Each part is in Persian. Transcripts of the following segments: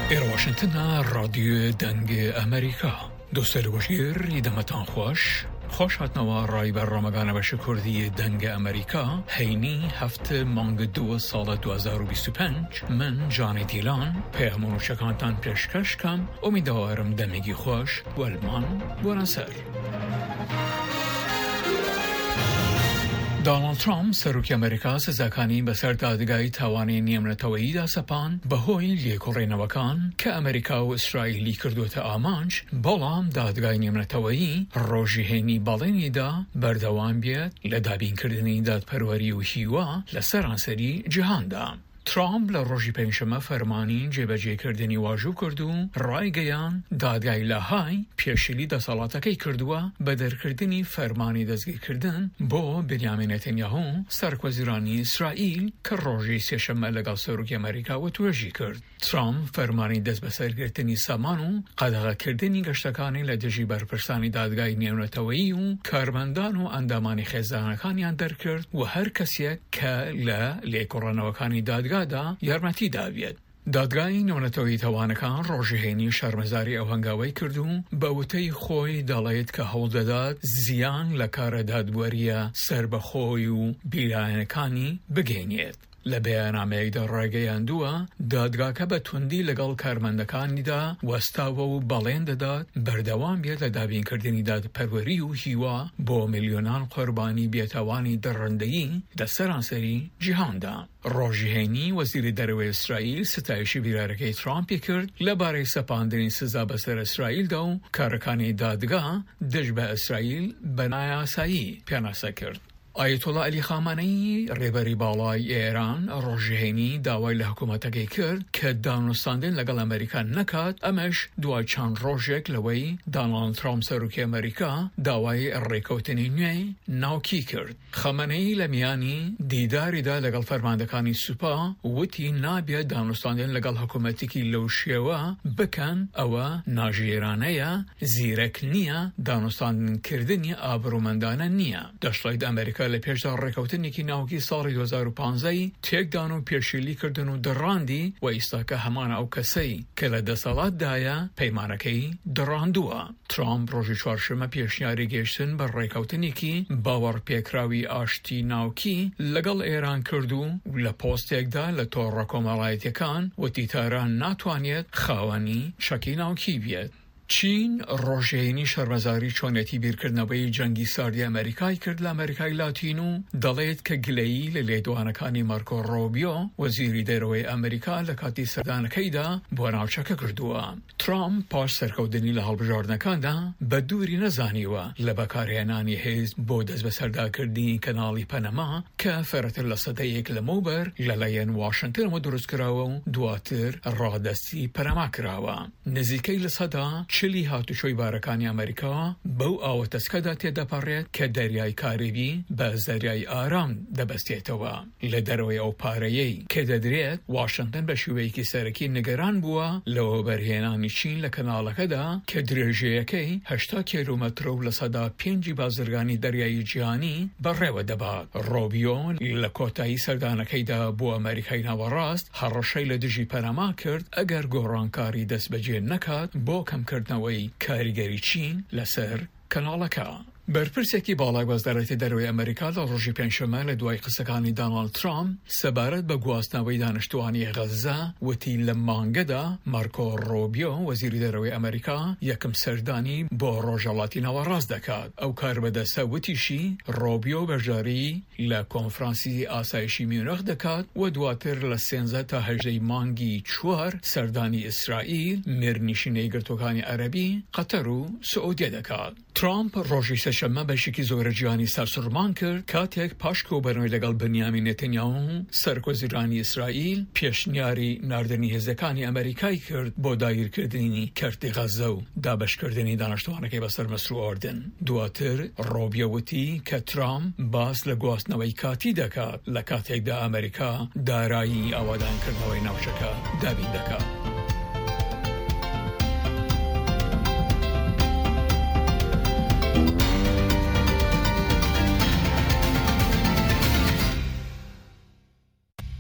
إلى واشنطن راديو دنگ أمريكا دوستان گوشگیر ایدمتان خوش هاتنوا رای برنامه‌گان بشه کردی دنگ امریکا هینی هفته مانگ 2 سال 2025 من جان دیلان پیامونو شکانتان پیشکش کم امیدوارم دمگی خوش و المان بونسر. دونالد ترامپ سروک امریکا سزاکانی بسر دادگاهی توانی نیمنتویی دا سپان بهوی لیکورینوکان که امریکا و اسرائیلی کردوت آمانج بلام دادگاهی نیمنتویی روژی هینی بالینی دا بردوان بیاد لدابین کردنی دادپروری و هیوا لسرانسری جهان دا. ترامپ لروژی پنجشنبه فرمانی جبه‌جێ کردنی واجب کردو رای گیان دادگای لاهای پیشلی دەسەڵاتەکەی کردووە بە دەرکردنی فەرمانی دەستگیر کردن بۆ بنیامین نێتانیاهو سەرکۆزیرانی ئیسرائیل کە ڕۆژی سێشەممە لەگەڵ سەرۆکی ئەمریکاوە توێژی کرد. ترامپ فەرمانی دەست بەسەرگرتنی سامان و قەدەغەکردنی گەشتەکانی لە دژی بەرپرسانی دادگای نێونەتەوەیی و کارمەندان و ئەندامانی خێزانەکانیان دەرکرد و هەر کەسێک کە لە لێکۆڕانەوەکانی دادگا دا یارمەتی داوێت. دادگای نێونەتەوەیی تەوانەکان ڕۆژهێنی شەرمەزاری ئەو هەنگاوەی کردو بە وتەی خۆی دەڵێت کە هەوڵدەدات زیان لە کارە دادوەریە سربەخۆی و بیرایەنەکانی بگەێنێت. لە بەیاننامەیەکدا ڕاگەیاندووە دادگاکە بە توندی لەگەڵ کارمەندەکانیدا وەستاوە و بەڵێن دەدات بەردەوام بێت لە دابینکردنی دادپەروەری و هیوا بۆ میلیۆنان قوربانی بێتاوانی دەڕەندەیی لە سەرانسەری جیهاندا. ڕۆژی هەینی وەزیری دەرەوەی ئیسرائیل ستایشی بیرارەکەی ترامپی کرد لەبارەی سەپاندنی سزا بەسەر ئیسرائیلدا و کارەکانی دادگا دژ بە ئیسرائیل بە نایاسایی پێناسە کرد. ئایەتۆڵا عەلی خامانەیی ڕێبەری باڵای ئێران ڕۆژهێنی داوای لە حکوومەتەکەی کرد کە دانوستاندن لەگەڵ ئەمریکا نەکات ئەمەش دوای چەند ڕۆژێک لەوەی دۆناڵد ترامپ سەرۆکی ئەمریکا داوای ڕێکەوتنی نوێی ناوکی کرد. خامانەیی لە میانی دیداریدا لەگەڵ فەرماندەکانی سوپا وتی نابێت دانوستاندن لەگەڵ حکوومەتێکی لەو شێوە بکەن ئەوە ناژێرانەیە زیرەک نییە دانوستاندنکردنی ئابرومەندانە نییە. دەشڵێت ئەمریکا لە پێشدا ڕێکەوتنێکی ناوکی ساڵی 2015 تێکدان و پێشیلی کردن و دڕاندی و ئیستاکە هەمانە ئەو کەسەی کە لە دەسەڵاتدایە پەیمانەکەی دڕاندووە. ترامپ ڕۆژی چوارشەممە پێشنیاری گەیشتن بە ڕێکەوتنێکی باوەڕ پێکراوی ئاشتی ناوکی لەگەڵ ئێران کردو لە پۆستێکدا لە تۆڕە کۆمەڵایەتیەکان وتی تاران ناتوانێت خاوەنی شەکی ناوکی بێت. چین ڕۆژهێنی شەرمەزاری چۆنێتی بیرکردنەوەی جەنگی ساردی ئەمریکای کرد لە ئەمریکای لاتین و دەڵێت کە گلەیی لە لێدوانەکانی مارکۆ ڕۆبیۆ وەزیری دەرەوەی ئەمریکا لە کاتی سەردانەکەیدا بۆ ناوچەکە کردووە. ترامپ پاش سەرکەوتنی لە هەڵبژاردنەکاندا بە دووری نەزانیوە لە بەکارهێنانی حیزب بۆ دەست بەسەرداکردنی کەناڵی پەنەما کە فەرەتر لە سەدەیەک لەمەوبەر لەلایەن واشنگتنەوە دروستکراوە و دواتر ڕادەستی پەنەما کراوە. نزیکەی لە سەدا چلی هاتوچۆی بارەکانی ئەمریکا بەو ئاوەتەسکەدا تێدەپەڕێت کە دەریای کاریبی بە زەریای ئارام دەبەستێتەوە. لە دەرەوەی ئەو پارەیەی کە دەدرێت واشنگتن بە شێوەیەکی سەرەکی نیگەران بووە لەوە بەرهێنانی چین لە کەناڵەکەدا کە درێژەیەکەی 80 کیلومەتر و لە سەدا 5 بازرگانی دەریایی جیهانی بەڕێوە دەبات. ڕۆبیۆ لە کۆتایی سەردانەکەیدا بۆ ئەمریکای ناوەڕاست هەڕەشەی لە دژی پەنەما کرد ئەگەر گۆڕانکاری دەستبەجێ نەکات بۆ کەمکردنەوەی کاریگەری چین لەسەر کەناڵەکە. بەرپرسێکی باڵای وەزارەتی دەرەوەی ئەمریکا لە ڕۆژی پێنجشەممە لە دوای قسەکانی دۆناڵد ترامپ سەبارەت بە گواستنەوەی دانیشتوانی غەزە وتی لە مانگەدا مارکۆ ڕۆبیۆ وەزیری دەرەوەی ئەمریکا یەکەم سەردانی بۆ ڕۆژهەڵاتی ناوەڕاست دەکات. ئەو کار بەدەستە وتیشی ڕۆبیۆ بەشداری لە کۆنفرانسی ئاسایشی میونخ دەکات و دواتر لە 13 تا 18 مانگی 4 سەردانی ئیسرائیل مێرنشینەی گرتوەکانی عەرەبی قەتەر و سعودیە دەکات. ترامپ ڕۆژی سەشەممە بەشێکی زۆرە جیهانی سەرسوڕمان کرد کاتێک پاش کۆبەرنەوەی لەگەڵ بنیامین نێتانیاهو سەرکۆزیرانی ئیسرائیل پێشنیاری ناردنی هێزەکانی ئەمریکای کرد بۆ داگیرکردنی کەرتی غەزە و دابەشکردنی دانیشتوانەکەی بەسەر مەسر و ئۆردن. دواتر ڕۆبیۆ وتی کە ترامپ باس لە گواستنەوەی کاتی دەکات لە کاتێکدا ئەمریکا دارایی ئاوادانکردنەوەی ناوچەکە دابین دەکات.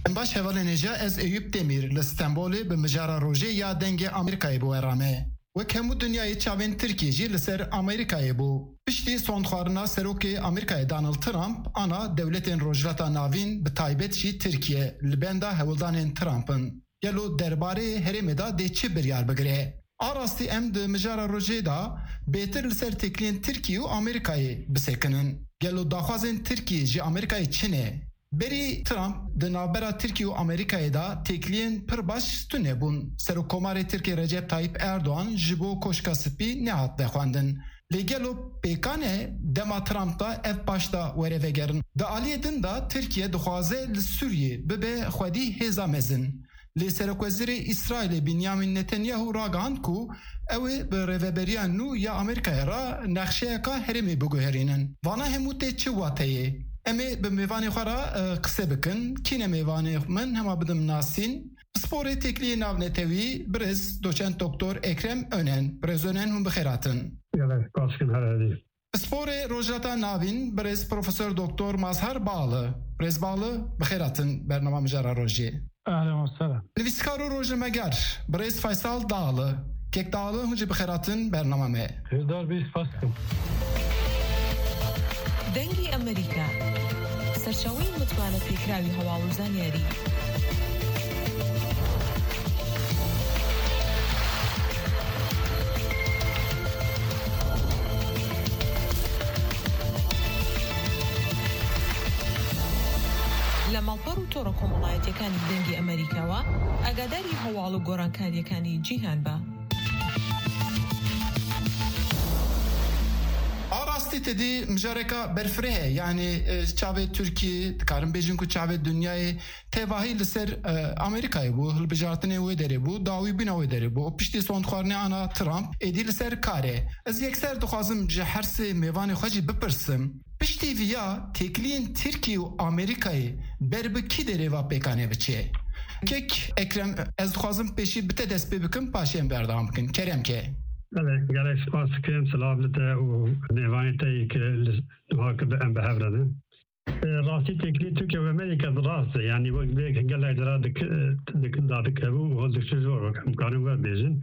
باش هوالنجا از ایوب دمیر لستانبول به مجارا روژه یا دنگ امریکای بو ارامه و کمو دنیای چاوین ترکیه جی لسر امریکای بو پشتی سوندخوارنا سروک امریکای دانالد ترامپ انا دولتین روجلتا ناوین به تایبت جی ترکیه لبندا هولدانین ترامپن گلو درباره هرمدا ده چه بریار بگره آراستی ام ده مجارا روژه دا بهتر لسر تکلین ترکیه و امریکای بسکنن گلو داخوازین ترکیه جی امریکای چنه بری ترامپ د نابرا ترکیه و امریکای دا تکلین پر باش ستونه بون سروکومار ترکیه رجب طایب اردوان جبو کوشکا سپی نهات بخواندن لگلو پیکانه دما ترامپ دا اف باشتا وره وگرن دا آلیه دن دا ترکیه دخوازه لسوریه ببه خودی هزا مزن لی سرکوزیر اسرائیل بنیامین نتانیاهو راگاند کو اوه به روبریان نو یا امریکای را نقشه که هرمی بگوهرینن وانا هموته چه واتهیه امی به میوانی خورا قصه بکن کین میوانی من همه بدم ناسین سپور تکلی ناو نتوی برز دوچند دکتر اکرم önен برز önен هم بخیراتن سپور روجلاتا ناوین برز پروفسور دکتر مظهر باله برز باله بخیراتن برنامه مجرا روژی اهلا و سهلا نویسکارو روژمگر برز فیصل داله کک داله هنجی بخیراتن برنامه می هزار بیست فاسکم دەنگی ئەمریکا سەرچاوەی متمانە پێکراوی هەواڵ و زانیاری لە ماڵپەڕ و تۆڕە کۆمەڵایەتیەکانی دەنگی ئەمریکاوە ئاگاداری هەواڵ و گۆڕانکاریەکانی جیهان بە تدی مجارکا برفره یعنی چاوه ترکیه دکارم بیجن کو چاوه دنیای تواهی لسر امریکای بو هل بجارتنه وی داره بو داوی بنا وی داره بو پشتی سوندخوارنه انا ترامپ ادی لسر کاره از یکسر دخوازم جهرس میوان خوشی بپرسم پشتی ویا تکلین ترکیه و امریکای بربکی داره و پیکانه بچه کک اکرم از دخوازم پیشی بته دست بکن پاشیم بردام بکن کرم که گله سپاس کم سلام لده و نیوانی تایی که نهاک به ام بهفرده راستی تکلی ترکیه و امریکا دراسته یعنی وقت بیگ گله ادرا دادک هبو و هلدک چجور وقت امکانم ور بیزن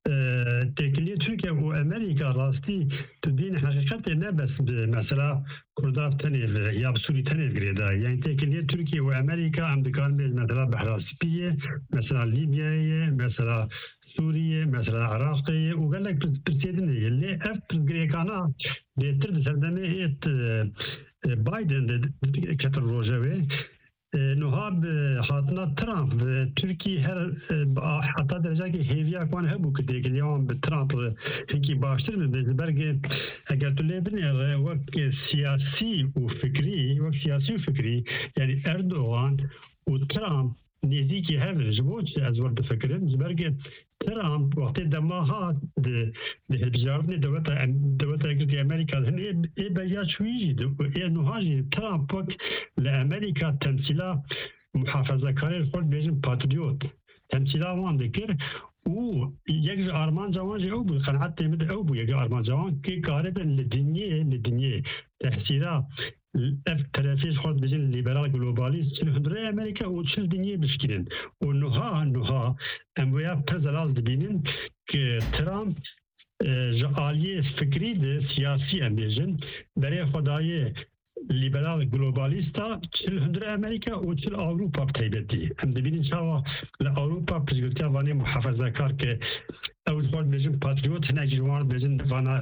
تکلی ترکیه و امریکا راستی تو دین حقیقت نبس مثلا کرداف تنیف یا بسوری تنیف گریده یعنی تکلی ترکیه و امریکا هم دکان بیز مثلا بحراسپیه مثلا لیبیایه مثلا سوریه مثلا عراقی و قال لك برسيدني اللي اف غريكانا بيتر سردمه بايدن كتر روجاوي نهاب حاطنا ترامپ تركي هر حتى درجه که هیویا کوان هبو که دیگه اليوم بترامپ هنگی باشتر من برگ اگر تو لبنی وقت سیاسی و فکری يعني اردوغان و ترامپ نزیکی هر جبوت از ورد فکرم زبرگ ترامپ وقتی دماغات ده بجاربني دولت اگرتی امریکا هن ای بیا شویجی ای نهاجی ترامپ وقت لامریکا تمثیلا محافظه کاری خود بیجن پاتریوت تمثیلا وان دکر و یک آرمان جوان جو بود قناعت تیمد او بود یک آرمان جوان که قارب لدنیه تحصیلا اف ترافيز خود بزين ليبرال جلوباليست شل هندري امريكا وشل دنيا بشكلين ونها امويا بزلال دبينين ك ترامب جاليه فكري ده سياسي امبيجن بري خدايه ليبرال جلوباليستا شل هندري امريكا وشل اوروبا بتايبتي ام دبينين شاوا لاوروبا بزغتيا واني محافظه كار ك اول خود بزين باتريوت هنا جوان بزين وانا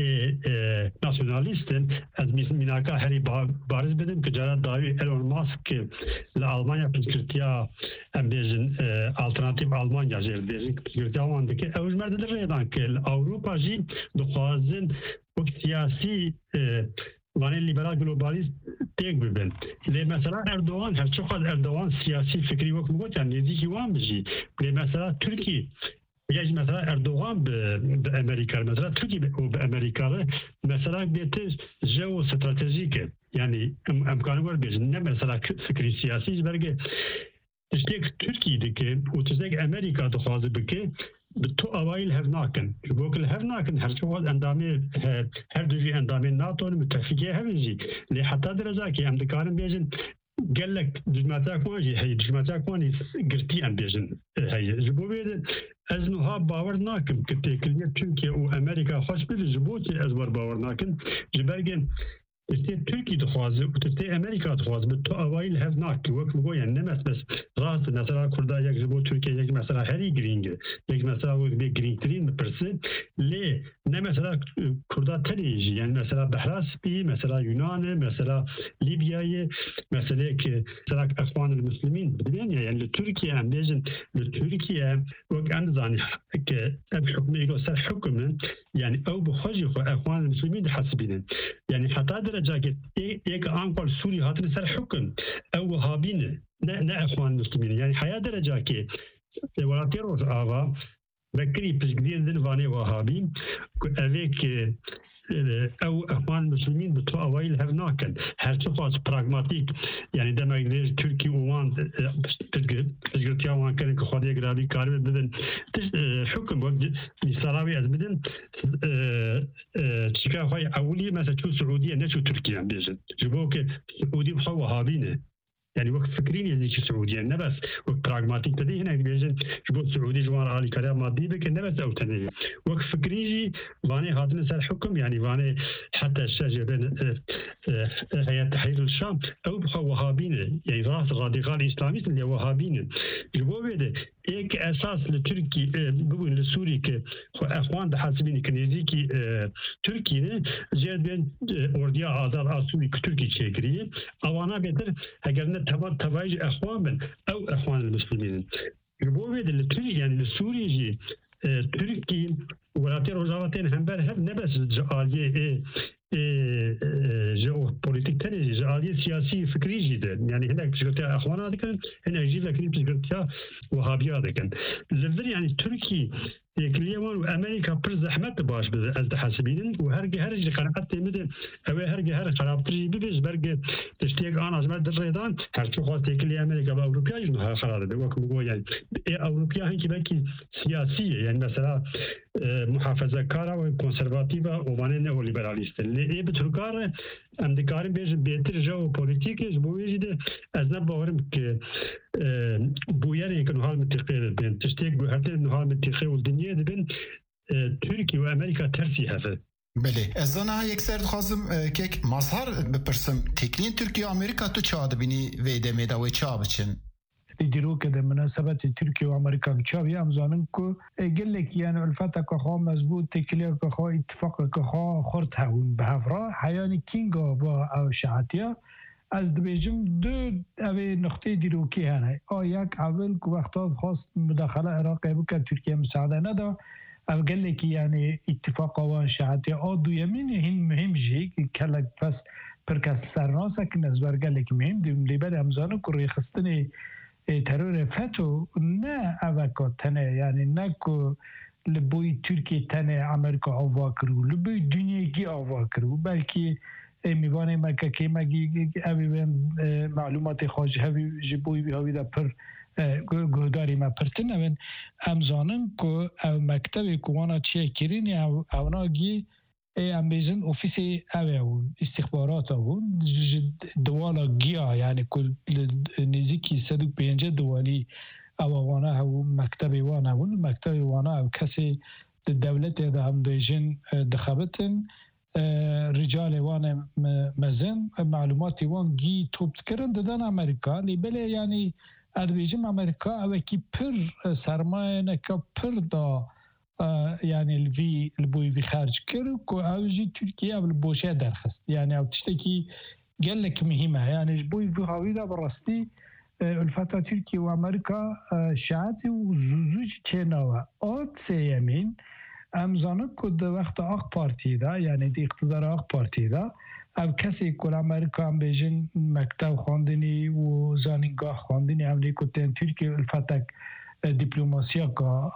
ناسيوناليستن از ميناكا هري بارز بدن كجارا داوي ايلون ماسك لالمانيا بزغتيا ام بزين الترناتيف المانيا جيل بزين بزغتيا واندكي اول مرد ريدان ك اوروبا جي دخوازن وقت سياسي وانی لیبرال گلوبالیست تیگ ببین. لی مثلا اردوغان هر چقدر اردوغان سیاسی فکری وقت میگوید یعنی نزدیکی وام بجی. لی مثلا ترکیه یعنی مثلا اردوغان به امریکا مثلا ترکیه به امریکا مثلا بیت جو استراتژیکه یعنی امکانی ور بیش نه مثلا فکری سیاسی برگه تشتیک ترکیه دیگه و تشتیک امریکا دخوازه بکه تو اوایل هف ناکن بوکل هف ناکن هر چواد اندامی هر دوی اندامی ناتو متفقیه هفیزی لی حتی درجه که امریکان بیشن قال لك دجماتك واجي هي دجماتك واني قرتي ام بيجن هي جبوبي ازنها باور ناكم كتكلمه تركيا وامريكا خوش بالجبوتي ازبر باور ناكن جبرجن تستي تركي دخوازه وتستي امريكا دخوازه بتو اوایل هاف ناك وقت مگو يعني نمس بس راس مثلا كردا یک جبو تركيا یک مثلا هری گرینگ یک مثلا وقت بي گرینگ ترين برسه ليه مثلا كردا تريجي يعني مثلا بحراس بي مثلا يونان مثلا ليبيا مثلا مثلا اخوان المسلمين بدين يعني تركيا بيجن تركيا وقت انزاني ك بحكم يقول سر حكم يعني او بخوجي اخوان المسلمين حسبين يعني حتى جاكت یک آنکل سوری هاتن سر حکم او وهابینه نه اخوان مسلمین يعني حياة درجة که ولاتی روز آوا بکری پشگدیر دن وانه وهابین اویک او اخوان مسلمین بتو اوایل هف ناکن هرچه خواست پراغماتیک يعني دماغ دير تركي وان تشغلتيا وان كان كخوادي غرابي كارب بدن حكم وقت سراوي از بدن تشكا خوي اولي مثلا شو سعوديه نشو تركيا بيجن جبوك سعودي بخوا وهابينه يعني وقت فكرين يعني شو سعوديه نبس وقت براغماتيك تدي هنا بيجن جبوك سعودي جوان علي كلام مادي بك نبس او تنيه وقت فكريجي واني هاتن سر حكم يعني واني حتى الشجره بين هيئه تحرير الشام او بخوا وهابينه يعني راس راديكال اسلاميست اللي وهابينه جبوك بده एक एहसास लतुर्की बगुन लसूरी के अफगान दहासबिन कनेजी की तुर्की ने जेद बेन ओर्दिया आजाद आसूरी तुर्की चेकरी अवाना बेहतर अगर ने तवाज अफगान बन او اخوان المسلمين يبوي ده لتري يعني لسوري جي تركي ولاتي روزاواتين هم بر هم نبس جاليه جو بوليتيك تاني جاليه سياسي فكري جدا يعني هناك بشكل اخوان هذا كان هنا يجي لك بشكل وهابي هذا كان لذل يعني تركي كليمان وامريكا بر زحمت باش از حاسبين وهرجي قناعت مد او هرجي خرابتري ببز برج تشتيق انا ازمت الريدان هرچو خاص كلي امريكا واوروبا ينها خراب ده وكم يعني اوروبا هنكي بكي سياسيه يعني مثلا محافظه كارا وكونسرفاتيفا ومانه نيوليبراليست اللي بتركار امدكارين بيج بيتر جو بوليتيك بويجي ده از نباورم ك بويري كانوا حال متفقين بين تشتيق بهرتين انه حال متفقين والدنيا ده بين تركيا وامريكا ترسي هذا بله از انا یک سر خواستم که مظهر بپرسم تکلین ترکیه و امریکا تو چاد بینی ویده میده و چا بچن دیرو که در مناسبت ترکیه و امریکا چاوی امزانن که گلک یعنی الفتا که خواه مضبوط تکلیه که خواه اتفاق که خواه خورد هون به هفرا حیانی کینگا با او شعاتیا از دبیجم دو اوی نقطه دیروکی هنه یک اول که وقتا خواست مداخله عراقی بکر ترکیه مساعده ندا او گلکی یعنی اتفاق وان شعاتیا دویمین هم مهم جی که کلک پس پرکس سرناسه که نزبر گلک مهم دیم لیبر امزانه که ریخستنی ترور فتو نه اوکا تنه یعنی نه که لبوی ترکیه تنه امریکا آوا کرو لبوی دنیایی آوا کرو بلکه میوانه مکه که مگی اوی معلومات خارج هوی جبوی بی هوی دا پر گهداری ما پرتن اوین امزانن که او مکتب کوانا چیه کرین اونا گی ام بیزن اوفیس اوون استخبارات اوون دوالا گیا یعنی کل نزیکی 105 دوالی اووانا او مکتب وانا اون مکتب وانا او کسی دولت دا هم بیزن دخبتن رجال وان مزن معلومات وان گی توپ کردن دادن امریکا لیبله یعنی ادویجم امریکا اوکی پر سرمایه نکا پر دا یعنی البوی وی خرج کرد که اوجی ترکیه اول بوشه درخست یعنی او تشتکی گلک مهمه یعنی بوی وی هاوی دا براستی الفتا ترکیه و امریکا شاعتی و زوزوج چناوه آت سیمین امزانه که در وقت آق پارتی دا یعنی دی اقتدار آق پارتی دا او کسی که امریکا هم بیجن مکتب خواندنی و زانینگاه خواندنی امریکا تین ترکیه الفتک دیپلوماسیا که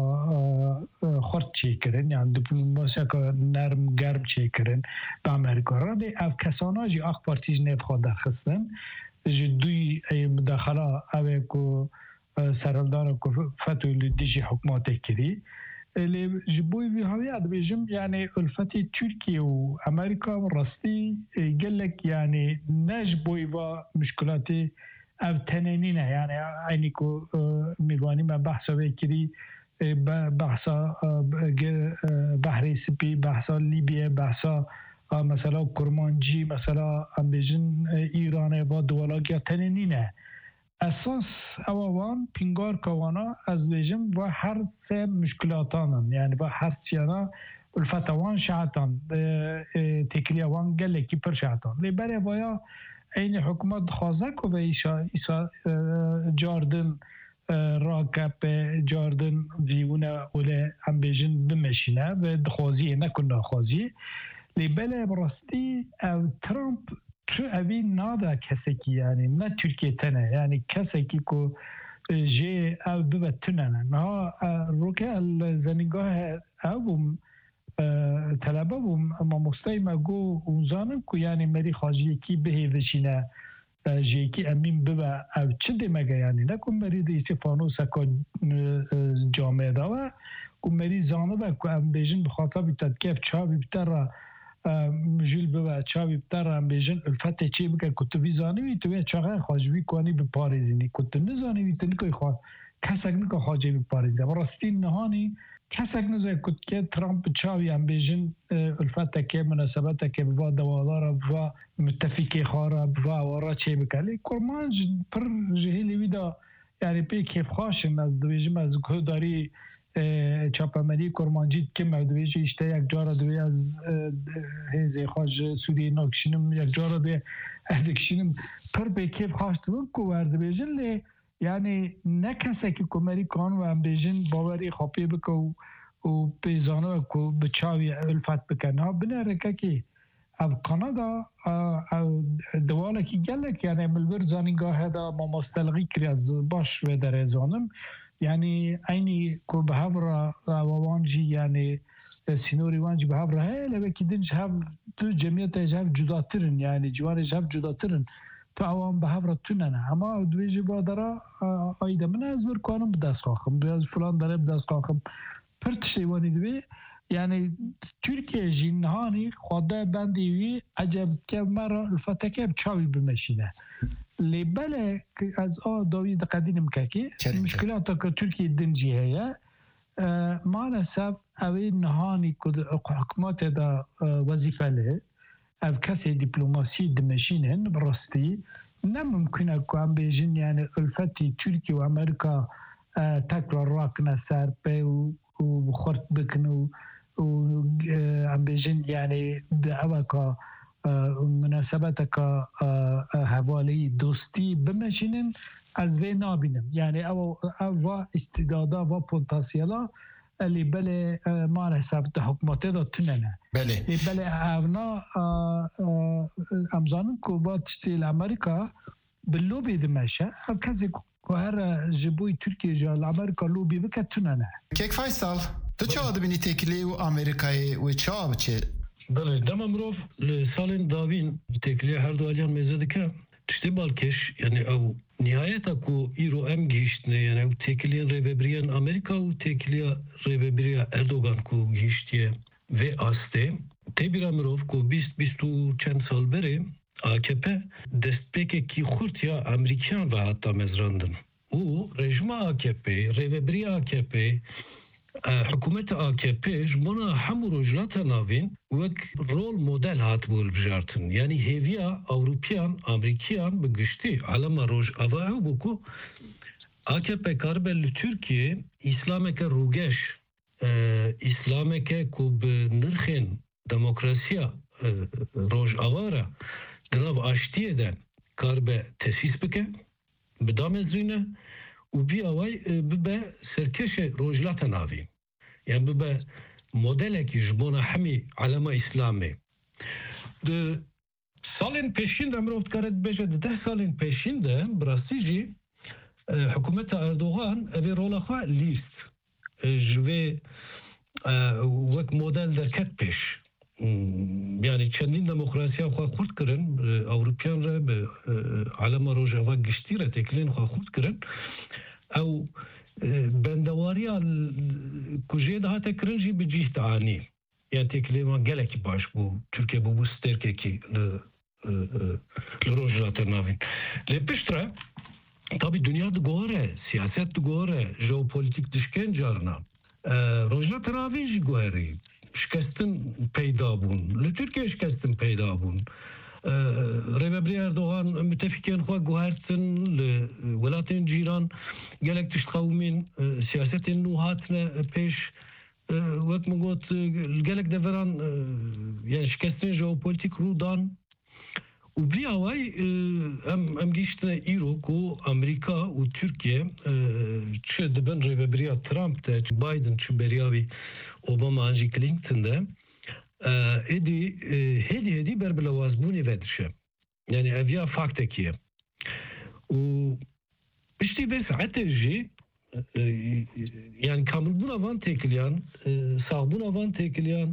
خورد چی کرن یعنی دیپلوماسیا که نرم گرم چی کرن به امریکا را دی او کسانا جی آق پارتیج نیب خواه درخستن جی دوی مداخله اوه که سرالدار که فتوی دیجی حکمات کردی اللي جبوي في هوية بيجم يعني ألفتي تركيا وأمريكا رستي قال لك يعني نجبوي مشكلاتي أو تنانينا يعني عينيكو ميواني ما بحثا بكري بحثا بحري سبي بحثا ليبيا بحثا مثلا كرمانجي مثلا بيجن إيران ودولاقيا تنانينا اساس اوان پینگار کوانا از بیجم و هر سه مشکلاتانن یعنی با هر سیانا الفتوان شعتان تکلیوان گله کی پر شعتان لی بره بایا این حکومت خوازه که به ایسا جاردن راکب جاردن ویونه اوله هم بیجن بمشینه و دخوازیه نکنه خوازیه لی بله براستی او ترامپ تو اوی نادا کسی کی یعنی نه ترکیه تنه یعنی کسی کی که جه او ببتونه نه روکه الزنگاه او بوم طلبه بوم اما مستیمه گو اونزانم که یعنی مری خواجی کی بهیوشینه جه کی امین ببه او چه دمگه یعنی نکن مری دیسی فانوسه که جامعه داوه که مری زانه به که ام بیجن بخاطر بیتد کف چاوی بیتر جیل ببا چاوی بتر هم بیجن الفته چی بکر کتوی زانوی توی چاقه خواجوی کنی بپارزینی کتو نزانوی تنکوی خواه کسک نکو خواجوی بپارزینی و راستی نهانی کسک نزای کت که ترامپ چاوی هم بیجن الفته که مناسبته که بوا دوادارا بوا متفقی خوارا بوا وارا چی بکر کرمانج پر جهیلی ویدا یعنی پی کیف خواشن از دویجم از کداری چاپمری کرمانجید که مدویج اشته یک جارا دوی از هزی خواج سوری ناکشینم یک جارا دوی اردکشینم پر به کیف خواستون که ورد بیجن لی یعنی نکسه که کمری کان و هم بیجن باوری خوابی بکن و پیزانه که بچاوی الفت بکن ها بناره که او کانادا دواله که گلک یعنی ملبر زانینگاه دا ما مستلغی کری از باش و در زانم یعنی اینی که به هفره وانجی یعنی سینوری وانجی به هفره هی لبه که دنج هم تو جمعیت هف جداترن یعنی جوانش هف جداترن تو اوان به هفره توننه اما دویجی بادره آیده من از برکانم به دست خواهم از فلان داره به دست خواهم پرتش دیوانی دوی یعنی ترکیه جنهانی خواده بندیوی عجب که مرا الفتکه بچاوی بمشینه لیبله که از داوی قدیم که مشکلات که ترکیه دنجی هیا مالسف اوی نهانی که حکومت دا وظیفه له او کسی دیپلماسی دمشینن براستی نممکنه که هم بیجن یعنی الفتی ترکیه و امریکا تکرار راکنه سر پی و خورد بکنه و هم بیجن یعنی دعوه که مناسبت که حوالی دوستی بمشینن از وی نابینم یعنی او استعدادا و پتانسیلا اللي بله ما حساب حکومت دا تننه بله اونا امزانن که با تشتیل امریکا باللوبی دمشه کسی که هر جبوی ترکیه جال امریکا لوبی بکه تننه کیک فیصل تو چه آدبینی تکلی و امریکای و چه بچه؟ بله دم امروف سالین داوین تکلیه هر دو آلیان میزده که تشتی بالکش یعنی او نهایتا کو ایرو ام گیشتنه یعنی او تکلیه ریبریان امریکا و تکلیه ریبریان اردوغان کو گیشتیه و آسته تبیر امروف کو 20 چند سال بره AKP destpeke ki xurtiya Amerikan ve hatta mezrandın. O rejima AKP, ریبری AKP حکومت AKP جمعنا همو رجلات ناوین وک رول مدل هات بول بجارتن یعنی هیویا اوروپیان امریکیان بگشتی علما روش اوه بکو AKP کاربل Türkiye İslameke روگش İslameke کب نرخین دموکراسیا روش اواره دناب آشتیه دن کاربه تسیس بکه بدام ازرینه و بی آوای ببه سرکش روجلات ناوی یعنی ببه مدل که جبونه همی علما اسلامی ده سالین پیشین ده امروفت کارد بشه ده 10 سالین پیشین ده براستی جی حکومت اردوغان اوی رولا خواه لیست جوی وک مدل ده کت پیش yani çendin demokrasiya xwe xurt kirin Avrupiyan re bi alema rojava giştî re teklên xwe xurt kirin ew بندواریا کجای ده تکرنجی بجیه تعانی yani tekliman geleki baş bu Türkiye bu sterkeki lorojlatır navin. Lepiştre tabi dünyada gore, siyaset gore, jeopolitik düşken carna. Rojlatır navin ji gore. Şikestin peyda bun. Le Türkiye şikestin peyda bun. Rebebri Erdoğan müttefiken xwe guhertin li welatên cîran gelek tiştxewimên siyasetên nû hatine pêş wek min got gelek deveran yani şikestên jeopolitik rûdan û bi away em gîştine îro ku Amerîka û Türkiye çi dibin rêveberiya Trump de Biden çi beriya wî Obama jî Clinton de hedi berbilawazbûnê vedişe. Yani evya faktekiye. û piştî vê saetê jî yani kamilbûna van têkiliyan, sağbûna van têkiliyan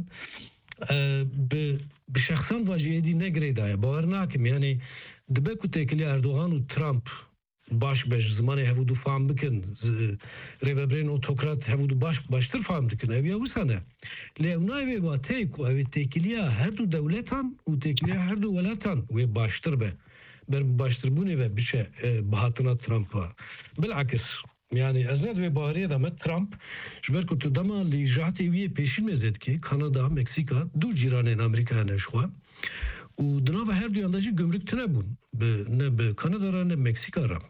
bi şexsan va jî êdî negirê daye. Bawer nakim yani dibe ku têkiliya Erdoğan û Trump baş beş zimanê hevûdû fam bikin rêveberên otokrat hevûdû baştir fam dikin ev ya wisa ne lê ew nayê wê tê ku ev têkiliya her du dewletan û têkiliya her du welatan wê baştir be ber baştirbûnê ve bişe bihatina Trump'a bilakis yani ez ne divê bariyê de me Trump ji ber ku tu dema lîjatê wî pêşîn mezet ki Kanada, Meksika du cîranên Amerîkaya ne xwe û di nava her duyan de jî gümrük tune bûn ne bi Kanada re ne Meksika re.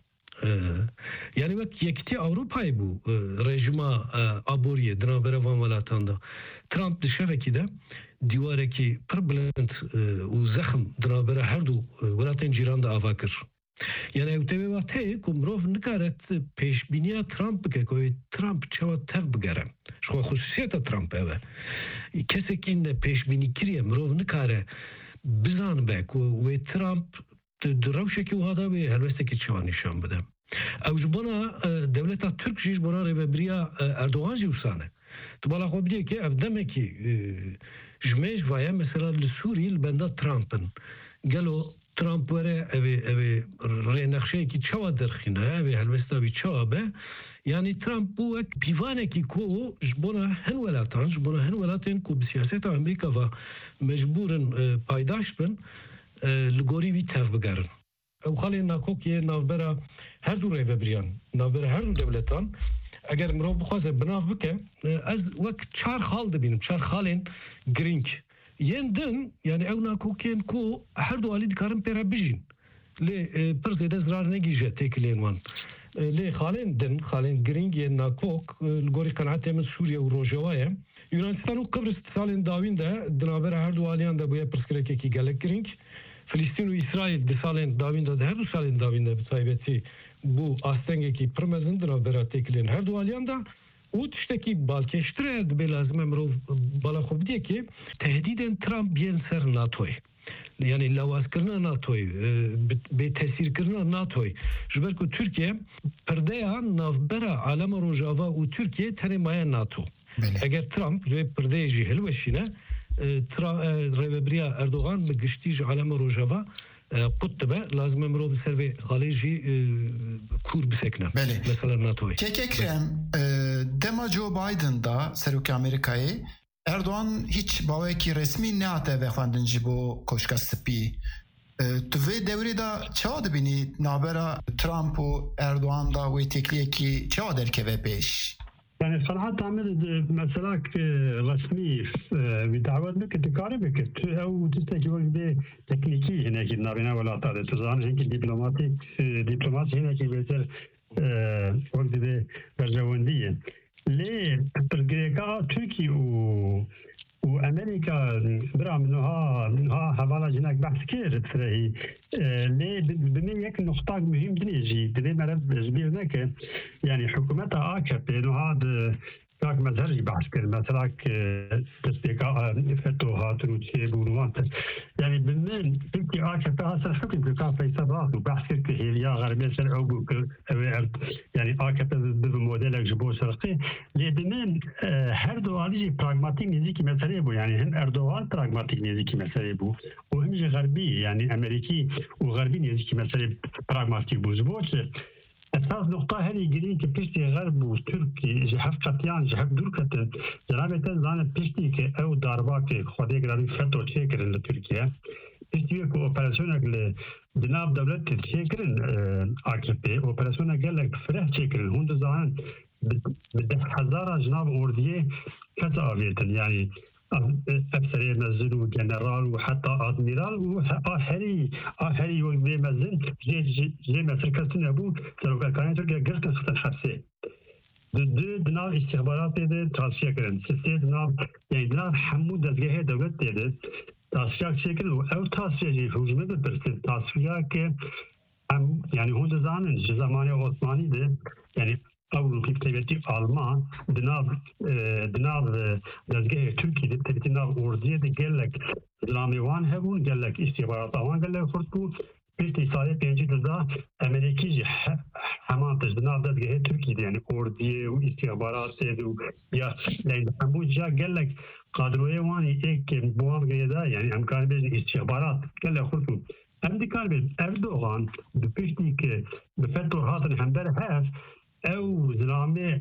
Yani wek yekîtî Avrupayê bû rejima aboriyê di navbera van welatan da. Trump di şevekî de dîwarekî pir bilind û zexm di navbera her du welatên cîran de ava kir. Yani ew tevê wa tê ku mirov nikare pêşbîniya Trump bike ku Trump çawa tev bigere. Ji xwe xusûsiyeta Trump ev e. Kesekî ne pêşbînî kiriye mirov nikare bizan be ku wê Trump di rewşekî wiha da wê helbestekî çawa nîşan bide. Ew ji bona devleta Türk jî ji bona rêveberiya Erdoğan jî wisa ne. Tu bala xwe bidîye ki ev demekî ji mêj vaye mesela li Sûrî li benda Trump'ın gelo Trump were evê rênexşeyekî çawa derxîne evê helbesta wî çawa be yani Trump bû wek pîvanekî ku ji bona hin welatan ji bona hin welatên ku bi siyaseta Amerîka ve mecbûrin paydaş bin li gorî wî tev bigerin. Ew xalên nakokiyê navbera her du rêveberiyan navbera her du devletan eger mirov bixwaze binav bike ez wek çar xal dibînim çar xalên girîng yên din yani ew nakokiyên ku her du alî dikarin pêre bijîn lê pir zêde zirar negîje têkilên wan lê xalên din xalên girîng yên nakok li gorî qenaetê min Sûriye û Rojava ye Yunanistan û Kıbrıs salên dawîn de di navbera her du aliyan de bûye pirsgirêkekî gelek girîng Filistin û İsrail di salên dawîn de her du salên dawîn de bi taybetî bu astengekî pir mezin di navbera têkilên her du aliyan da û tiştekî balkêştir e dibe lazim e mirov bala xwe bidîye ki tehdîdên Trump yên ser NATOyê. Yani lawazkirina NATOyê, bêtesîrkirina NATOyê ji ber ku Türkiye pirdeya navbera alema Rojava û Türkiye tenê maye NATO. Eger Trump vê pirdeyê jî hilweşîne rêveberiya Erdoğan bi giştî ji alema Rojava qut dibe lazim e mirov bi ser vê xalê jî kûr bisekine. Mesela NATOyê. Kekekrem dema Joe Biden da serokê Amerîkayê Erdoğan hiç bawekî resmî nehate vexwendin ji bo koşka spî. Tu vê devrê da çawa dibînî navbera Trump û Erdoğan da wê têkliyekî çawa derkeve pêş? Yani صراحة عمل مثلا رسمي بدعوات بك تكاري بك أو تستكي وقت تكنيكي هنا كي نابنا ولا تعرف تزان هيك دبلوماسي هنا كي بيصير وقت ده برجواندية ليه ترجع تركيا وأمريكا برا منها حوالا جناك بحث كير تفرهي ليه بمن يك نقطة مهم بنيجي بدي مرد جبيرنا ك يعني حكومتها AKP إنه هذا كاك مظهري بحث كير مثلا تسبيكا فتوها تروتشي بونوانت يعني بمن تركي AKP هذا الحكم كاك فيصل وبحث كير كهيليا غربية سر أو يعني AKP بموديل جبو سرقي ليه بمن her doğalıcı pragmatik niziki mesele bu yani hem Erdoğan pragmatik niziki mesele bu o hem Garbi yani Ameriki o Garbi niziki mesele pragmatik bu اساس نقطه هذه جرين كبشتي غرب وتركي جهف قطيان جهف دوركت جنابت زان بشتي ك او دارباك خودي غربي فتو تشكرن لتركيا بشتي كو اوبراسيون جناب دولت تشكرن AKP اوبراسيون قال لك فرح تشكرن هون زان بده هزار جناب اورديه كتابيتن يعني افسر مزن وجنرال وحتى ادميرال واخري وبي مزن جي مثل كتن ابو سلوك كان تركيا قلت خطن حبسه دنا استخبارات ده تاسيا كرن سيستم دنا يعني دنا حمود دغه دولت ده تاسيا شكل او تاسيا جي حجمه ده بس تاسيا ك يعني هو زمان زمان عثماني ده يعني أول في تبتي ألمان دناب دزجه تركيا تبتي ناب أوردية قال لك إسلاميوان هبون قال لك استخبارات أوان قال لك فرقو بيتي صاير بينجي ده أمريكي همان دناب دزجه تركيا يعني أوردية واستخبارات سيدو يا لأن أبوجا قال لك قادروي واني إيك بوام جيدا يعني أمكان بين استخبارات قال لك فرقو أمريكا بالأردوغان ببيتي ك بفتور هاتن همبر هاف او زلامه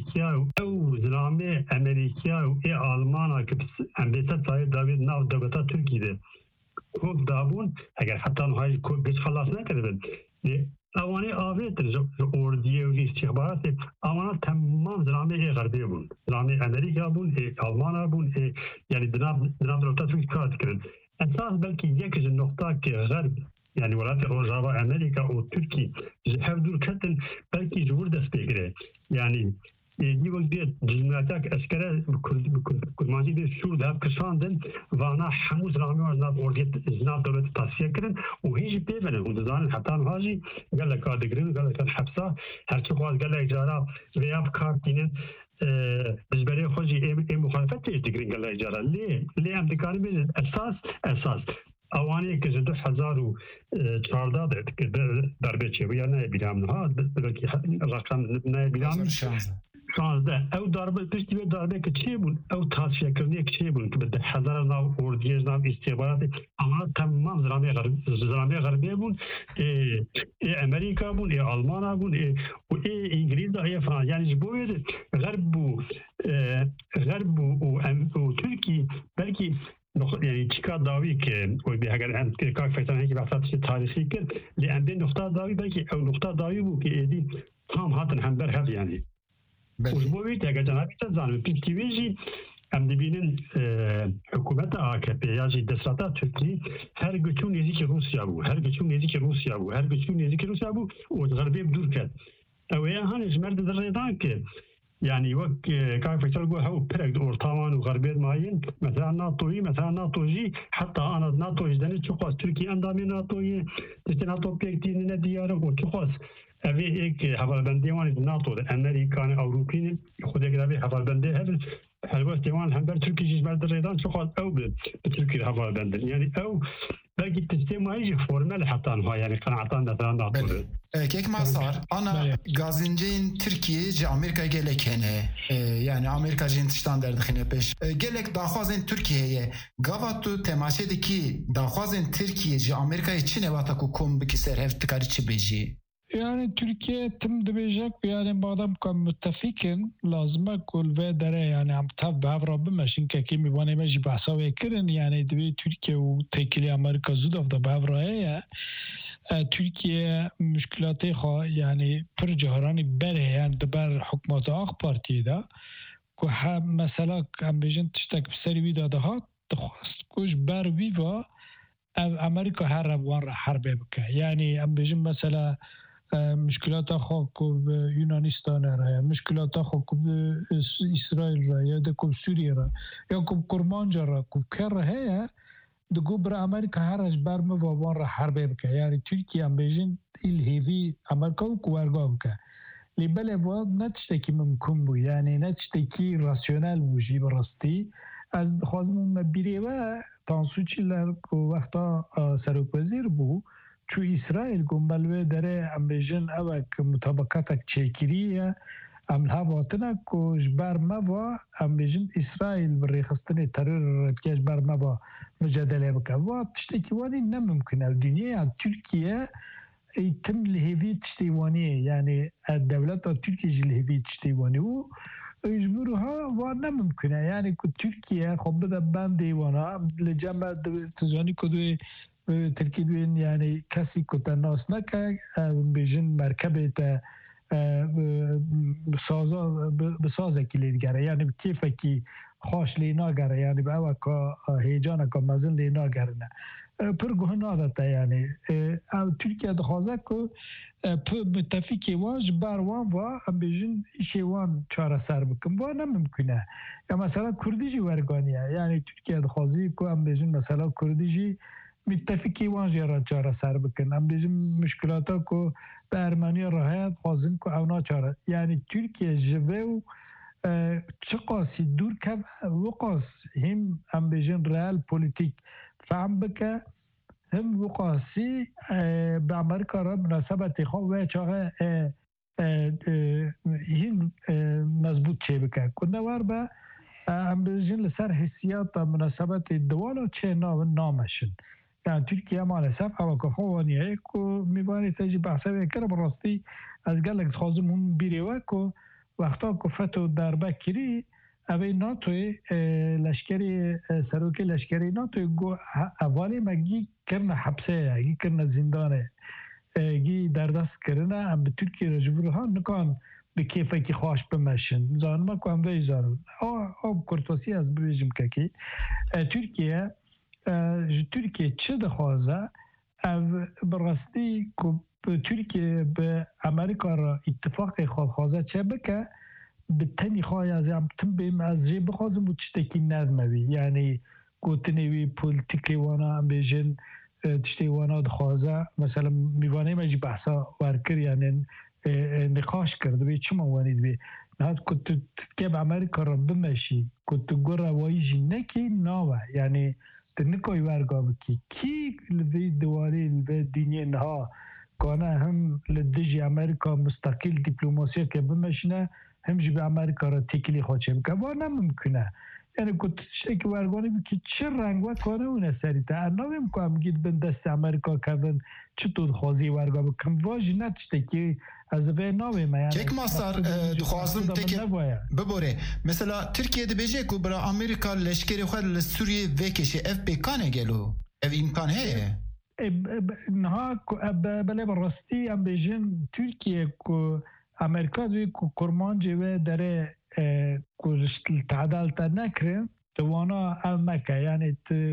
امریکا و ای آلمان که امریکا تای داوید ناو دولت ترکیه ده خوب دابون اگر حتی نهای بیش خلاص نکرده اوانی آویت اوردیه و استخبارات اوان تمام زلامه ای غربی بون زلامه امریکا بون ای آلمان بون ای یعنی دناب دولت ترکیه کار کرد اساس بلکه یکی نقطه که غرب يعني ولات روجافا أمريكا أو تركيا جهاف دور كتن بلكي جور دست بيقره يعني دي وقت جمعاتك أسكرة كرمانجي دي شور دهاب كشاندن وانا حموز رامي وزناب أورديت زناب دولة تاسيا كرن وهيجي بيبنن ودزان حتى هاجي قال لك قادقرن قال لك الحبسة هرچو خواز قال لك جارا وياب كارتينن بالنسبة خوجي اي مخالفت تقرين قال لك جارا ليه امدكاري بيجي أساس اوانی که 2014 دربه چه ویا نه بیام نه بلکه رقم نه بیام 16 او دربه پشتی به دربه که چه بون او تاسیه کردنی که چه بون که به 1000 ناو اوردیز ناو استخبارات اما تمام زلامه غربی بون ای امریکا بون ای آلمان بون ای انگلیس ای فرانسه یعنی جبوید غرب و ترکیه بلکه يعني چیکار داوی که وی اگر هم کار فکران هیچ وقت تاریخی کرد لیکن به نقطه داوی بلکه او نقطه داوی بود که ایدی هم هاتن هم بر هات يعني وجبوی اگر جنابی تزانم پیشتیویجی هم دبینن حکومت AKP یا جی دستات ترکی هر گچون نزدیک روسیا بود و غربی بدور کرد اویا هنوز مرد در ریدان که يعني وقت كان فكر جو هو بريك دور طوان وغربيت ماين مثلا ناتوجي حتى انا ناتو جدني تشخص تركيا اندامي ناتوي تستناتو بيكتين نديار وتشخص ابي ايك حوال بندي وان ناتو امريكان اوروبيين خود غربي حوال بندي هذا الوقت ديوان هم بر تركي جيش بعد الريدان تشخص او بتركي حوال بندي يعني او باقي التسليم ما يجي فورمال حتى انها يعني قناعتان مثلا ناتو كيك ما صار انا غازنجين تركيا جي امريكا قالك هنا يعني امريكا جين تشتان در دخينه بيش قالك داخوازن تركيا غاواتو تماشي دكي داخوازن تركيا جي امريكا چنه واتاكو كوم بكسر هفتكاري چي بيجي يعني تركيا تم دبيجك يعني بعضهم كان متفقين لازم كل بدره يعني عم تبع رب ماشين كيمي وانا ماشي بحسابي كرن يعني دبي تركيا وتكلي امريكا زود افضل بعبره تركيا مشكلاتي خا يعني پر جهراني بره يعني دبر حكومات اخ بارتي دا كو مثلا كم بيجن تشتك بسري ده ها تخص كوش بر ويوا امريكا هرب وان حرب بك يعني ام بيجن مثلا مشكلات خاكو يونانستان را مشكلات خاكو اسرائيل را یا دكو سوريا را یا كو كرمانجا را كو كر هي دكو بر امريكا هرج برم وان را حرب بك يعني تركيا ام بيجن الهيفي امريكا كو ورغا بك لبل ابواب نتشتكي ممكن بو يعني نتشتكي راسيونال بوجي برستي از خواهدمون مبیره و تانسوچی لرکو وقتا سروک وزیر بو چو اسرائیل گنبلوه داره ام بیجن اوک مطابقاتک چیکریه ام الهواتنه که جبر مبا ام بیجن اسرائیل بریخستن ترور که جبر مبا مجادله بکن و تشتکی وانی نممکنه دنیا ترکیه تم لهوی تشتیوانی یعنی دولت ترکیه لهوی تشتیوانی و اجبرها و نممکنه یعنی که ترکیه خب بده بند دیوانا لجمع تزانی کدوی ترکیه دوین یعنی کسی که تناس نکه بیشن مرکبه تا بسازه که لیدگره یعنی کیفه که خوش لینا گره یعنی به اوه که هیجانه که مزن لینا گره نه پر گهنا داتا یعنی ترکیه دخوازه که متفقی واج بروان و هم بیشن ایشوان چاره سر بکن با نممکنه یا مثلا کردیجی ورگانیه یعنی ترکیه دخوازی که هم بیشن مثلا کردیجی متفقی واج را چاره سر بکن هم بیشن مشکلاتا که به ارمنی راهیت خوازن که اونا چاره یعنی ترکیه جوه و چه قاسی دور که وقاس هم بیشن ریال پولیتیک فهم بکه هم وقاسی به امریکا را مناسبت خواه و چاقه این مضبوط چه بکه کنده وار به هم بیشن لسر حسیات مناسبت دوالا چه نامشن یعنی ترکیه مالسف اوه که خوانیه که میبانی تجی بحثه بکره براستی از گلک خوازم اون بیریوه که وقتا که فتو دربه کری اوه ناتوی لشکری سروکی لشکری ناتوی گو اولی مگی کرنه حبسه گی کرنه زندانه گی دردست کرنه هم به ترکیه رجبور ها نکان به کیفه که خواهش بمشن زانما که هم وی زانم آب کرتوسی از ببیجم که کی ترکیه چه دخوازه براستی که ترکیه به امریکا را اتفاق خوازه چه بکه به تنی خواهی از هم تن بیم از جه بخوازم و چشتکی ندموی یعنی گوتنوی پولیتیکی وانا هم بیشن تشتی وانا دخوازه مثلا میوانه مجی بحثا ورکر یعنی نقاش کرده بی چه موانید بی نهاد که تکیب امریکا را بمشی که گو روایی جی نکی ناوه یعنی نکوی ورگا بکی کی لوی دواری لوی دینی نها کانه هم لدجی امریکا مستقل دیپلوماسی که بمشنه همجی به امریکا را تکلی خوچه بکن و نممکنه یعنی کتشتی که ورگانی بکی چه رنگ و کانه اونه سری تا ارناویم که هم گید بین دست امریکا کردن چطور خوازی ورگا بکن واجی نتشتی که از به ناویم یعنی چک ماستر خوازم تکی ببوره مثلا ترکیه ده بیجه که برا امریکا لشکری خود لسوریه وکشه اف بیکانه گلو اف امکان هیه نها بله براستی هم بیجن ترکیه که امریکا دوی کرمانجی و داره تعدال تا نکره توانا مکه یعنی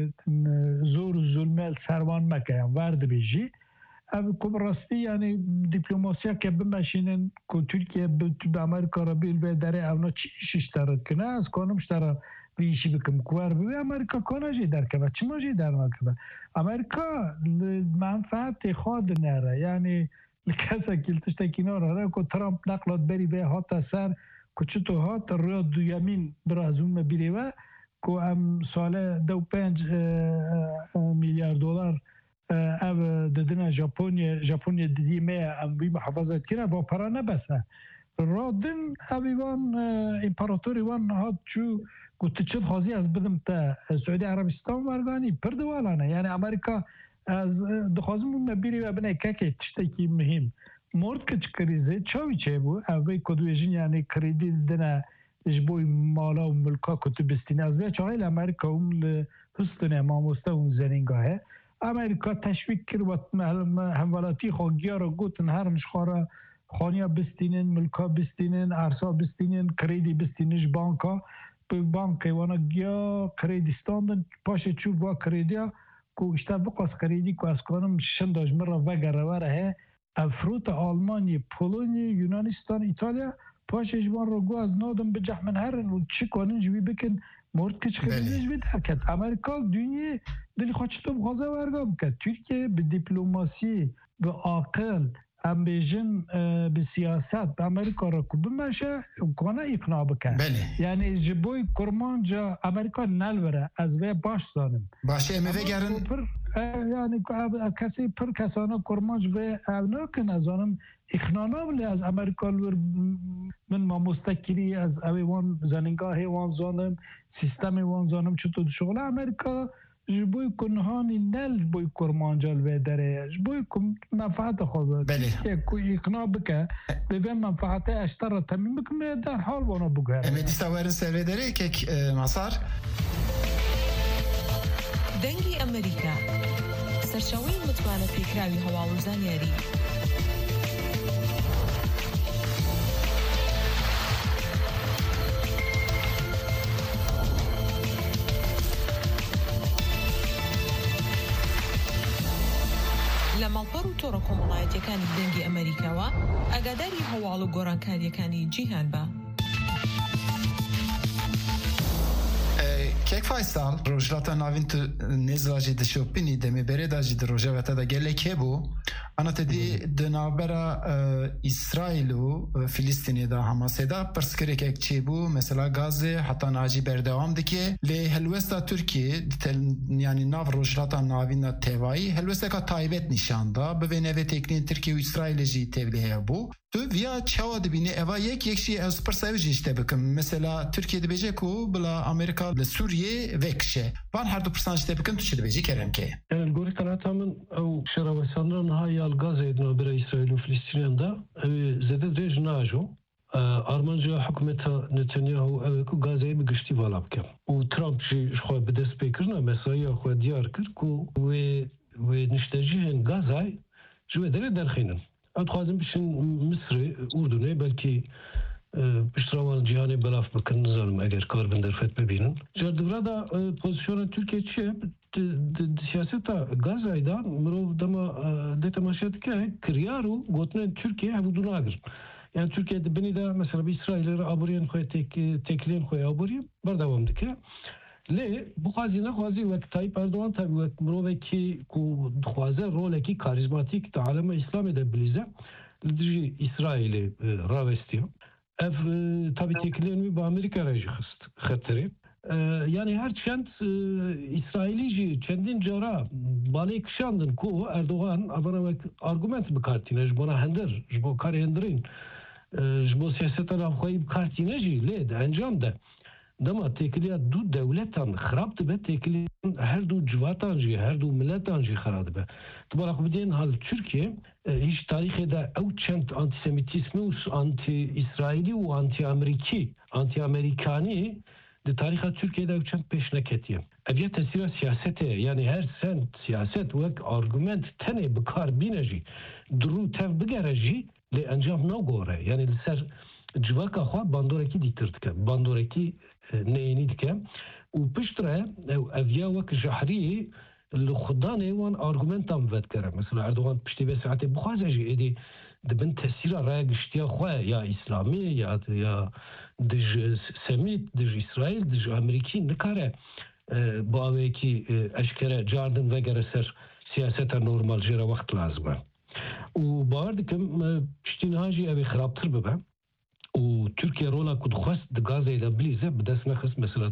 زور ظلمه سروان مکه یعنی ورد بیجی که براستی یعنی دیپلوماسیا که بمشینن که ترکیه به امریکا را بیل و داره اونا چیش اشتراد کنه از کانم اشتراد بیشی بکم کوار بوی امریکا کانجی در که چه ماجی در نکه امریکا منفعت خود نره یعنی لکسا کلتشتا کنار هره که ترامپ نقلات بری به هات سر که چطور هات روی دویمین برازون بری و که هم ساله 2.5 میلیارد دلار او ددن ژاپنیا دیمه هم بی محافظت کنه با پرا نبسه رادن اویوان امپراتوری وان هات چو گوته چه خواهی از بدم تا سعودی عربستان ورگانی پردوالانه یعنی امریکا از دخوازم اون بیری و بنای که تشتکی مهم مورد که کریزه چاوی چه بو اوی کدویجین یعنی کریدی دنه جبوی مالا و ملکا کتو بستینه از وی چاهیل امریکا اون حسطنه ماموسته اون زنینگاهه امریکا تشویق کرد و همولاتی خواهگیا را گوتن هر نشخواره خانیا بستینن ملکا بستینن ارسا بستینن کریدی بستینش بانکا به بانک وانا گیا کریدیستاندن پاشه چوب و کریدیا که اشتا بقاس کریدی که از کنم شنداج مرا وگره وره افروت آلمانی پولونی یونانستان ایتالیا پاش اجبان رو گو از نادم بجح من هرن و چی کنن جوی بکن مورد کچ خیلیش بید حرکت امریکا دنیا دلی خواهد چطور بخوازه ورگا بکن ترکیه به دیپلوماسی به عاقل هم بیجن به سیاست به امریکا را که بمشه کنه اقناع بکن یعنی جبوی کرمانجا امریکا نلوره از وی باش زانم باشه امیوه گرن یعنی کسی پر کسانه کرمانج به اونا که نزانم اقناع نبولی از امریکا من ما مستقلی از اوی وان زننگاه وان زانم سیستم وان زانم چطور شغل امریکا جبوی کنهانی نل بوی کرمانجال و دره جبوی کم منفعت خود بله کوی اقناع بکه به منفعت اشتر تمیم بکن در حال وانا بگه امیدی سوار سوی داره که مسار دەنگی ئەمریکا سەرچاوەی متمانە پێکراوی هەواڵ و زانیاری لە ماڵپەڕ و تۆڕە کۆمەڵایەتیەکانی دەنگی ئەمریکاوە ئاگاداری هەواڵ و گۆڕانکاریەکانی جیهان بە کێک فایسال ڕۆژهەڵاتە ناوین تو نێزراجی دشۆپینی دەمێ بەرێداجی درۆژەوەتە دەگەلێک هێبوو ئەنەتەدی دنابەرە ئیسرائیل و فیلیستینێدا هەماسێدا پرسکرێکێک چێبوو مەسەلا گازێ حتا ناجی بەردەوام دکێ لێ هەلوێستا تورکیە ینی ناو ڕۆژهەڵاتە ناوینە تێوایی هەلوێستێکە تایبەت نیشاندا ببێنەوێ تێکنین تورکی و ئیسرائیلژی تێبلێ هەیە بوو تو ویا چاوا دبینه اوا یکشی از پرسایوجی işte بکم مثلا Türkiye dibece ku bla Amerika le Suriye vekşe van her du persan işte bikın tu dibece kerem ki yani gori kanatamın o şeravesandran hayal gazedno bir İsrail ve Filistin'de zede dejnajo Armanca hükümeti Netanyahu ev ku gazayı bir güçlü valapke o Trump ji xwe bi dest pêkirina mesaiya xwe diyar kir ku wê niştecihên gazay ji wê derê derxînin اتخاذم بشن مصر اردنه بلکه پشتراوان جهانی بلاف بکن نظرم اگر کار بندر فت ببینن جردورا دا پوزیشن ترکیه چیه سیاستا گازایدا مرو دما دتماشات که کریارو گوتن ترکیه هبودون اگر yani Türkiye'de beni de mesela bir İsrail'e aburiyen koy tekleyen koy aburiyen bardavamdı ki le bu hazine hazi ve Tayyip Erdoğan tabii ve Mroveki ku duaze roleki karizmatik de aleme İslam edebilize İsrail'i ravestiyor. Ev tabii tekleyen bir Amerika reji xeteri. Yani her çent İsrailici kendin cara balık şandın ku Erdoğan abana ve argument bekartine jbona hender jbo kar henderin jbo siyasetten afayip kartine jile de encam da dama tekliya du devletan xarab dibe tekliya her du civatan jî her du milletan jî xarab dibe tibara xubidên hal Türkiye hiç tarihê de ew çend antisemitîsmî û anti-İsrailî û anti-Amerikanî di tarixa Türkiye'de ew çend pêş neketiye ev ya tesîra siyasetê yani her sen siyaset wek argument tenê bikar bîne jî dirû tev bigere jî lê encam nagore yani li ser civaka xwe bandorekî dîtir dike bandorekî neyini dike û piştre ev ya wek jahriyê li xudanê wan argumentan vedkere mesela Erdoğan piştî vê saetê bixwaze jî êdî dibin tesîra raya giştiya xwe ya İslamî ya dij semît dij İsrail dij Amerîkî nikare bavekî eşkere cardin vegere ser siyaseta normal jêra wext lazim e û bawer dikim piştîniha jî ev ê xirabtir bibe û Türkiye rola ku dixwest di gazê de bilîze bi dest nexist mesela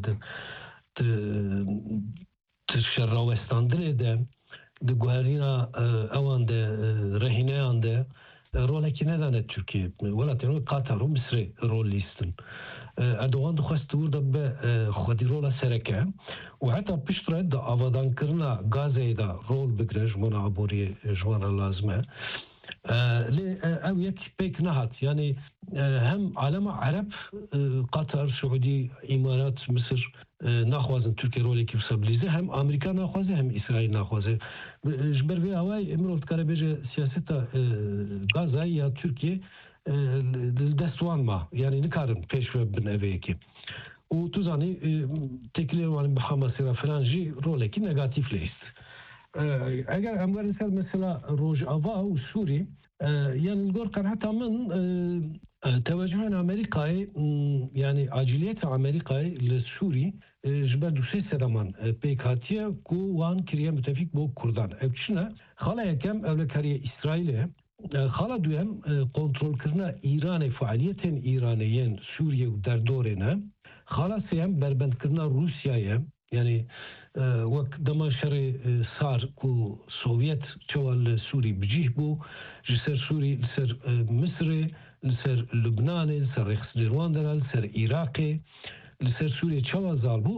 di şerrawestandirê de di guherîna ewan de rehîneyan de rolekî nedane Türkiye welatên Qatar û Misrê rol lîstin Erdoğan dixwest burada be xwedî rola sereke û heta piştre di avadankirina gazê de rol bigire ji wana aboriyê ji wana lazim e lê ew yek pêk nehat yani hem alema Arab Qatar Suudî İmarat Mısır naxwazin Türkiye rolekî stabilize hem Amerika naxwaze hem İsrail naxwaze ji ber vê awayê mirov dikare bêje siyaseta Gaza ya Türkiye dest wan ma yani nikarin pêş ve bin evê yekê û tu zanî teklî wan bi Hamasê filan jî rolekî negatif lêst eger em werin ser mesela Rojava û Sûrî yani gor qenheta min tevecihên Amerîkayê yani aciliyeta Amerîkayê li Sûrî ji ber du sê sedaman pêk hatiye ku wan kiriye müttefîk bo Kurdan ev çi ne xala yekem ewlekariye İsraîlê xala duyem kontrolkirina İranê faaliyetên İraniyên Sûriye û derdorê ne xala sêyem berbendkirina Rûsyayê yani wek dema şerê sar ku Sovyet çawa li Sûrî bicih bû ji ser Sûrî li ser Misrê li ser Lubnanê li ser Rexsîrwan de li ser Iraqê li ser Sûriye çawa zal bû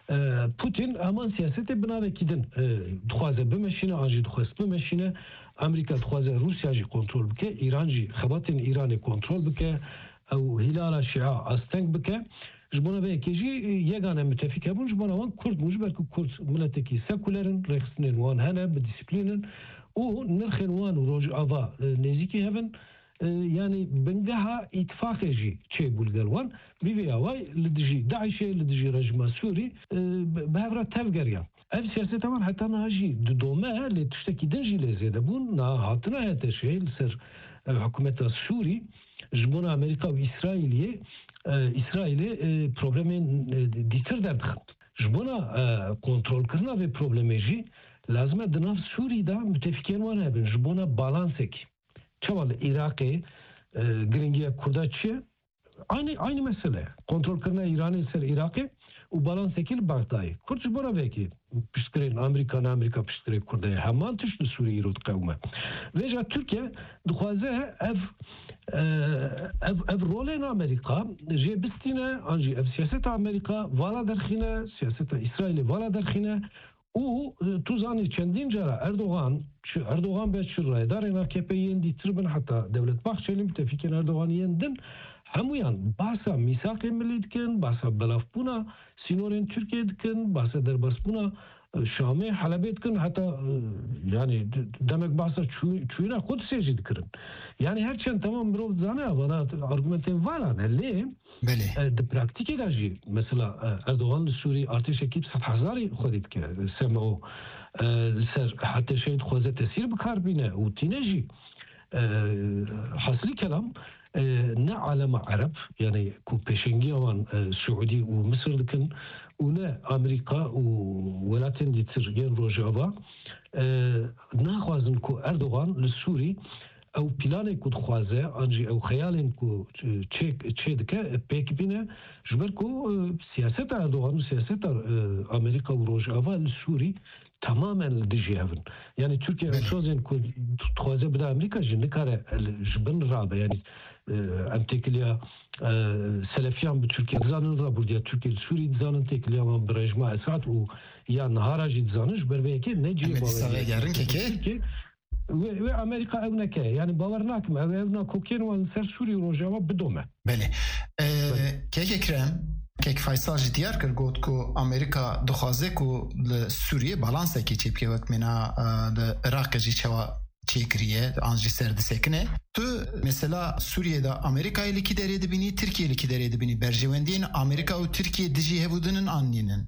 Putin hemen siyasete binavekidin dixwaze bimeşine anjî dixwest bimeşine Amerika dixwaze Rusya jî kontrol bike İran jî xebatên İranê kontrol bike ew hilala şia asteng bike ji bona vê yekê jî yegane müttefîk hebûn ji bona wan Kurd bûn ji ber ku Kurd miletekî sekulerin rêxistinên wan hene bi dîsîplînin û nirxên wan û rojava nêzîkî hebin yani bengeha ittifaqê jî çêbû li gel wan bîvêya way li dijî Daişê li dijî rejima Sûrî bi hev re tev geriyan. Ev siyaseta wan heta niha jî di dome lê tiştekî din jî lê zêde bûn niha hatina heteşê li ser hikûmeta Sûrî ji bona Amerîka û İsraîlê problemên dîtir derdixin. Ji bona kontrolkirina vê problemê jî lazim e di nav Sûrî da müttefikên wan hebin ji bona balansekî. Çawa li Iraqê giringiya Kurda çi ye? Aynı mesele. Kontrolkirina İranê ser Iraqê û balansekî li Bagdayê. Kurd ji bona vekî piştgirên Amerîka piştgirê Kurdayê heman tişt li Sûrî îro diqewme. Vê jî Tirkiye dixwaze ev rolên Amerîka jê bistîne an jî ev siyaseta Amerîka vala derxîne, siyaseta İsraîlê vala derxîne û tu zanî çendîn cara Erdoğan be çi raydarên AKP'yên dîtir bin heta Devlet Bahçeli müttefikên Erdoğaniyên din hemûyan bahsa mîsaqê millî dikin, bahsa belavbûna sînorên Tirkiye dikin, bahsa derbasbûna Şamê Helebê dikin heta yani demek bahsa çûyîna Qudsê jî dikirin. Yani herçend tamam mirov zane vana argumentên valan lê di praktîkê de jî mesela Erdoğan li Sûrî artêşekî 100,000 xwedî dike seme o ser hetêşeyê dixwaze tesîr bikar bîne û tîne jî hasilî kelam ne alema Arab yani ku pêşengiya wan Suudî û Misir dikin û ne Amerîka û welatên dîtir yên Rojava naxwazin ku Erdoğan li Sûrî ew planê ku dixwaze an jî ew xeyalên ku çê dike pêk bîne ji ber ku siyaseta Erdoğan û siyaseta Amerîka û Rojava li Sûrî tamamen li dijî hevin. Yani Türkiye sozên ku dixwaze bide Amerîka jî nikare ji bin rabe yani em têkiliya Selefiyan bi Türkiye dizanin rabûdiya Türkiye li Sûrî dizanin têkiliya wan bi rejima Esad û ya nihara jî dizanin ji ber vê yekê ne cî bawer ve Amerika ev neke yani bawer nakim ev nakokên wan ser Sûrî û Rojava bidome. Belê. Kek Ekrem Kek Faysal jî diyar kir got ku Amerika dixwaze ku li Sûriyê balansekê çêbike wek mena li Iraqê jî çawa çêkiriye an jî serdisekine. Tu mesela Sûriyê'de Amerika'yê li kî derê dibînî, Tirkiye li kî derê dibînî? Berjewendiyên Amerika û Tirkiye dijî hevûdinin anînin.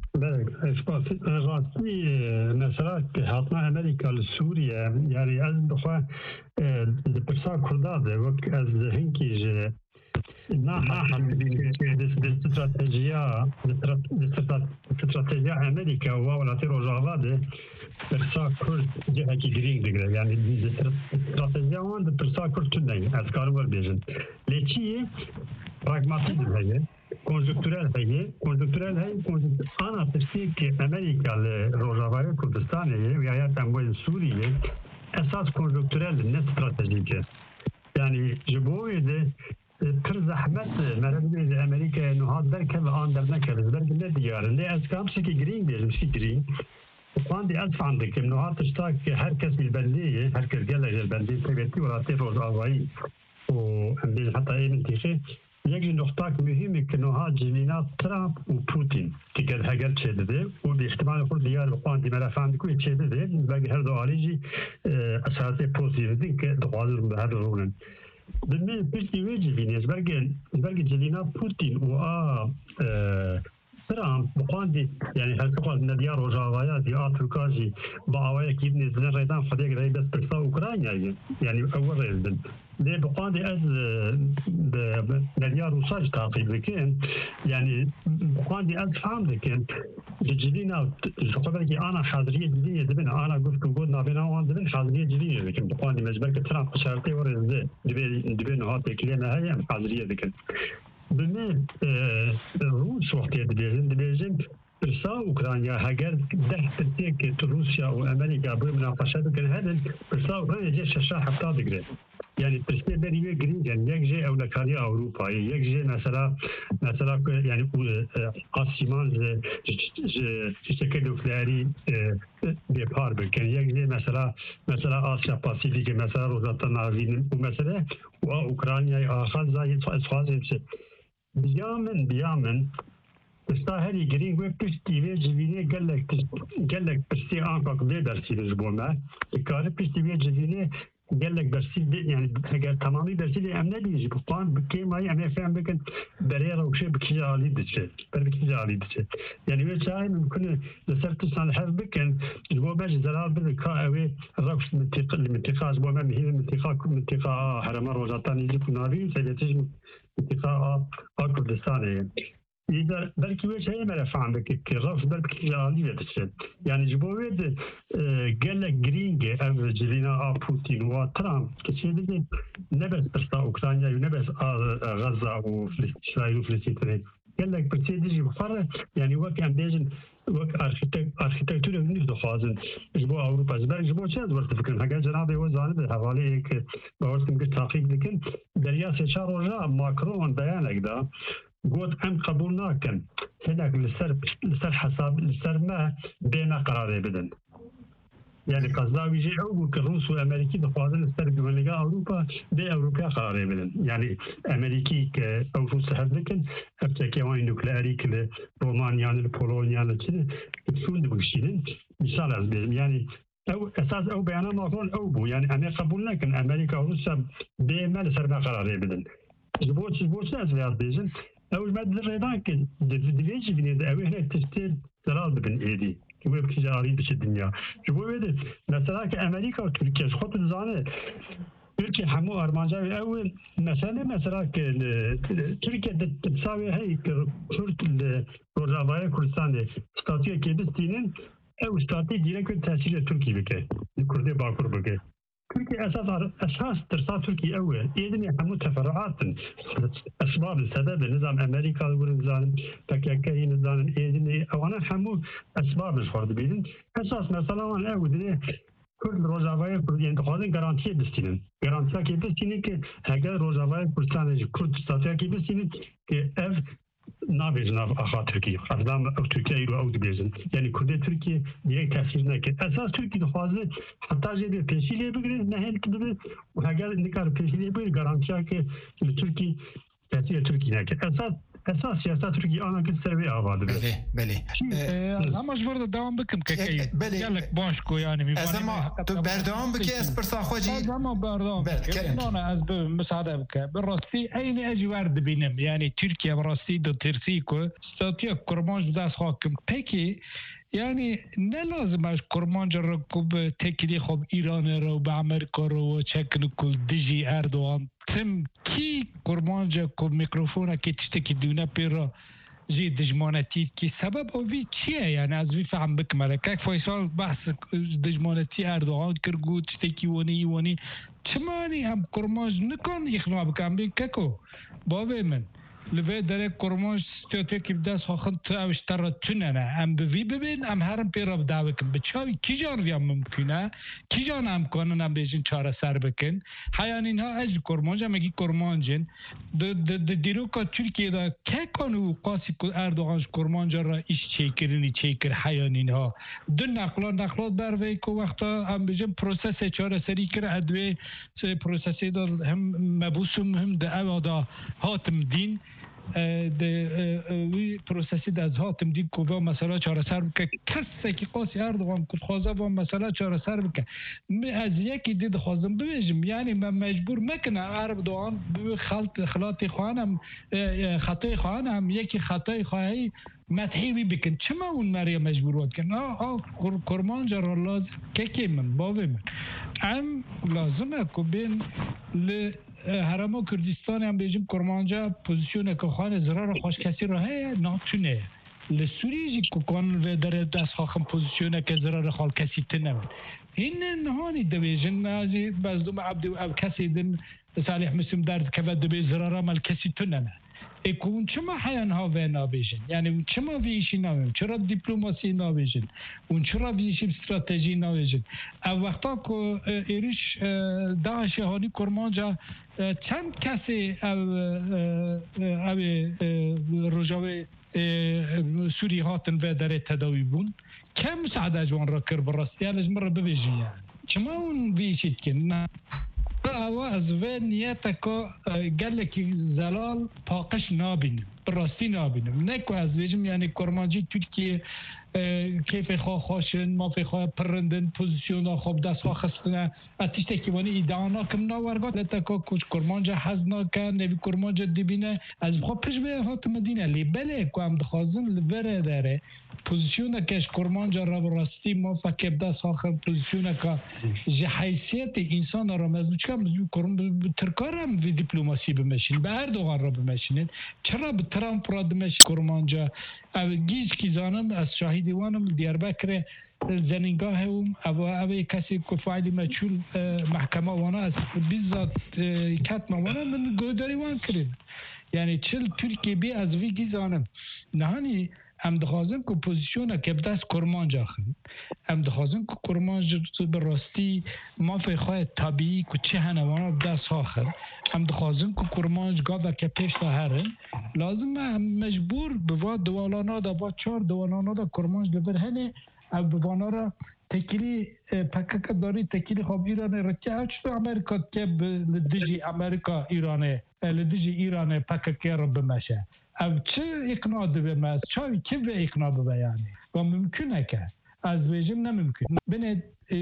Rastî mesela hatna Amerika li Sûriye yani ez dixwe di pirsa Kurda de wek ez hinkî ji stratejiya Amerika û welatê Rojava de pirsa Kurd cihekî girîng digire yani stratejiya wan di pirsa Kurd tune ez karim werbêjin lê çi ye pragmatîzm heye konjüktürel heye ana tirsiyekî Amerika li Rojavayê Kurdistanê ye û ya temboyên Sûriyê esas konjüktürel ne stratejîk e yani ji bo wê de pir zehmet merhemê Amerika'ya nuhat derke ve an derneke bizler ne diyarin lê ez kam şekî girîng bêjim şekî girîng Xwandî ez fehm dikim niha tişta ki herkes bilbendiyê herkes gelek bilbendiyê tevêtî welatê Rojavayî û em bêjin heta ê min tîxê yek ji noxtak mühim ki niha civîna Trump û Putin ki gel heger çêdidê û bi ihtimalê xwe diyar xwandî me re fehm dikû çêdidê belkî her du alî jî esasê pozîv din ki dixwazin bi her rûnin Demi piştî wê civînê belkî civîna Putin û Trump bixwandî yani her xwaz nediya Rojavaya dî a Tirka jî bi awayekî ibnê zilên rêdan xwedê gireyî dest pirsa Ukraynayê yani ew rêz bin lê bixwandî ez nediya Rûsa jî taqîb dikim yani bixwandî ez fehm dikim ji civîna ji xwe belkî ana xeziriyê civînê dibin ana guftûgû navbêna wan dibin xeziriyê civînê dikim bixwandî me ji ber ku Trump şertê werêzê divê niha têkiliyê me heye em xeziriyê dikin Bimê Rûs wextê dibêjin برسا اوکراینیا هەگەر 10% رووسیا و ئەمریکا بۆ مناقەشە بکەن هەبن برسا اوکراینیا جێ 6-7 دەگرێت يعني برسي دەریوێ گرنگن یەک ژێ ئەولەکانی ئەوروپایی یەک ژێ مثلا يعني ئاسیمان شتەکە نوکلیاری بێپار بکەن یەک ژێ مثلا ئاسیا پاسیفیکە مثلا ڕۆژهەڵەتە ناوین و مثلا و ئوکراینای ئاخر زای ئەسخوازێ بیامن استا هری گرینگ و پشتی وی جوینه گلک پشتی آنکاک وی برسیدش بومه کاری پشتی وی جوینه گلک برسید یعنی اگر تمامی برسید ام ندیجی بقان بکی مای ام فهم بکن برای روشه بکی عالی دچه بکی عالی دچه یعنی وی چای ممکنه لسر تسان حرف بکن جو باش زرار بده کا اوی روش منطقه از بومه مهیر منطقه حرم روزاتان یجی کناری سیدتش منطقه کردستانه إذا بلكي وش هي ما فهم بك الرفض بلكي عالية تشد يعني جبويد قال لك جرينجي أو جلينا بوتين وترامب كشيء بدي نبس برسا أوكرانيا ونبس غزة وإسرائيل وفلسطين قال لك بتسيدي بفرق يعني وقت عم بيجن وقت أركيتكتورة نفسه خازن جبوا أوروبا زبالك جبوا شاد ورد فكرة حاجة جنابي وزانه حوالي هيك بورد مقص تحقيق لكن درياسة شهر رجع ماكرون بيانك ده قلت أم قبول ناكن هناك لسر حساب لسر ما بين قرار بدن يعني قصداوي جي أو كروس والأمريكي دخوازن لسر جمهورية أوروبا بأوروبا قرار بدن يعني أمريكي أو روس هذلكن أبتكي وين نوكليري كل رومانيا البولونيا لكن كسون دبوشين مثال أزبير يعني أو أساس أو بيانا ماكرون أو بو يعني أنا قبول ناكن أمريكا وروسيا بما لسر ما قرار بدن جبوت ناس في هذا أول ما درينا كن دفيج بني ده أول هناك تشتري زرار بن إيدي كم يبكي جاري بش الدنيا شو بيده مثلا كأمريكا وتركيا خط الزانة تركيا حمو أرمانجا أول مثلا تركيا تساوي هاي شرط الرجاوية كردستان استاتيا كيبستينن أو استاتيا دينا كل تأثير تركي بكى الكردي باكر بكى تركيا أساس ترسا تركيا أول إذن يحمو تفرعات أسباب السبب نظام أمريكا ونظام تكاكي نظام إذن أو أنا حمو أسباب الفرد بيدن أساس مثلا أنا أول كل روزاوای کردی انتخابات گارانتی بستینن گارانتی که بستینن که اگر روزاوای کردستان کرد استاتیا که بستینن که اف نابیز ناف آخا ترکیه افدام او ترکیه رو او دبیزن یعنی کرد ترکیه دیگه تاثیر نکرد اساس ترکیه دخوازه حتی جدی پیشیلی بگیره نه بده و اگر نکار پیشیلی بگیره گارانتی که ترکیه تاثیر ترکیه نکرد اساس سیاست ترکیه آنها که سروی آباد بله اما جبرده دوام بکم که گلک باش کو یعنی می‌فهمم تو بردام بکی اسپرسا خوجی اما بردام انا از مساعده بك بالراسي اين اجي ورد بينم يعني تركيا بالراسي دو ترسيكو استاتيا كرمانج داس حاكم بكي يعني نه لازم از کرمانج رکوب تکیلی خوب ایران رو به امریکا رو چکن کل دیجی اردوغان تم کی کرمانج کو میکروفون که تشتکی دونه پیرا جي دجمانتي كي سبب اوفي چیه يعني از وی فهم بكمله كاك فيصل بحث دجمانتي اردوغان كرغو تشتكي وني چماني هم كرمانج نكون يخنوا بكم بككو بابي من لبه داره کرمانج استاتیک بدست خواهند اوشتر توننه ام بوی ببین ام هرم پیراب دعوه کن بچاوی کی جان ویم ممکنه کی جان امکانن ام بیشین چاره سر بکن حیان اینها اج کرمانج هم اگی کرمانجن دیروکا ترکیه دا که کنو قاسی اردوغانش کرمانج را ایش چیکر حیان اینها دو نقلات بروی که وقتا ام بیشین پروسس چاره سری کر ادوی پروسسی دا هم مبوسم هم دا او دا هاتم دین وی پروسسی از هاتم دید که با مسئله چاره سر بکه کسی که قاسی اردوغان کد خوازه با مسئله چاره سر بکه از یکی دید خوازم ببیجم یعنی من مجبور مکنه اردوغان خلاطی خواهنم خطای خواهنم یکی خطای خواهی متحیوی بکن چما اون مریا مجبور واد کن کرمانج را لازم که من باوی من ام لازمه که بین هرما کردستان هم بیجیم کرمانجا پوزیشن که خانه زرار خوش کسی را هی ناتونه لسوریجی که کانون و در دست خواهم پوزیشن که زرار خال کسی تنم این نهانی دویجن ازی بازدوم عبدی و کسی دن صالح مسلم درد که بعد دوی زرار مال کسی تنم اون چما حیان ها و نابیجن یعنی اون چما ویشی نابیجن چرا دیپلماسی نابیجن اون چرا ویشی استراتژی نابیجن او وقتا که ایریش داعش هانی کرمانجا چند کسی او رجاوه سوری هاتن و در تداوی بون کم مساعده جوان را کر براستی هلش مرا ببیجن یعنی چما اون ویشید که نه از و نیت که گلکی زلال پاقش نابینم براستی نابینم نه که از ویجم یعنی کرمانجی ترکیه کیف خواه خواشن ما فی خواه پرندن پوزیسیون خوب دست خواه خستنه اتیش تکیوانی ایدانا کم ناورگات لتا که کچ کرمانجا حزنا که نوی کرمانجا دبینه از خواه پیش به هات مدینه لی بله که هم دخوازن لبره داره پوزیسیون کش کرمانجا را براستی ما فکر دست آخر پوزیسیون که حیثیت انسان را مزدو چکا مزدو ترکار هم وی دیپلوماسی بمشین به اردوغان را بمشینین چرا به ترامپ را دمشین کرمانجا او گیز کی زانم از شاهدی وانم دیاربکر زنینگاه هم او کسی که فعلی مجهول محکمه وانا از بیزاد کتما وانا من گوداری وان کرد یعنی چل ترکیه بی از وی گیز زانم نهانی هم دخوازم که پوزیشونه که بدست کرمانجا خند هم دخوازم که کرمانجا براستی ما فی خواه طبیعی که چه هنوانا بدست ها خند هم دخوازم که کرمانجا گاده که پیش تا هرن لازم هم مجبور بوا دوالانا دا با 4 دوالانا دا کرمانجا ببرهنه او بوانا را تکیلی پکک داری تکیلی خواب ایرانه رچه هرچه امریکا که لدیجی امریکا ایرانه لدیجی ایرانه پککی را بمشه او چه اقناع دوه ماست چاوی که به اقناع بیانی و ممکنه که از ویژم نممکن بینه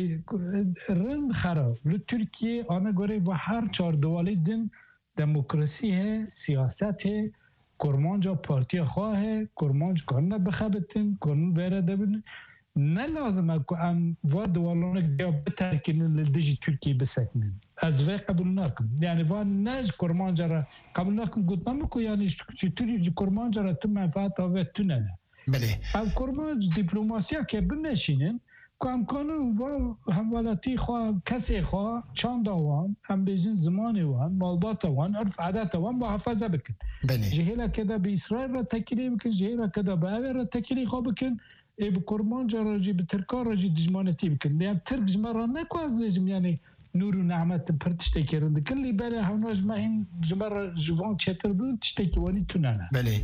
رند خراب رو ترکیه آنه گوره و هر 4 دوالی دن دموکراسی ہے سیاست ہے کرمانجا پارتی خواه ہے کرمانج کنه بخبتن کنه بیره دبن نه لازمه که ام و دوالانه گیا بترکن لدیجی ترکیه بسکنن از وی قبول نکن یعنی وان نج کرمانجا را قبول نکن گوت نمکو یعنی چطوری کرمانجا را تو منفعت آوه تو نه بله او کرمانج دیپلوماسیا که بنشینن که امکانون و همولاتی خواه کسی خواه چند وان هم بیزین زمانی وان مالبات وان عرف عادت وان با حفظه بکن جهیلا که دا به اسرائیل را تکیلی بکن جهیلا که دا به اوه را تکیلی خواه بکن ای به کرمانجا راجی به ترکار راجی دجمانتی بکن یعنی ترک جمعه نکو از دیجم یعنی نور و نعمت پر تشتکی رنده کلی بله هنوز ما این جمعه جوان چطر بود تشتکی وانی تونانه بله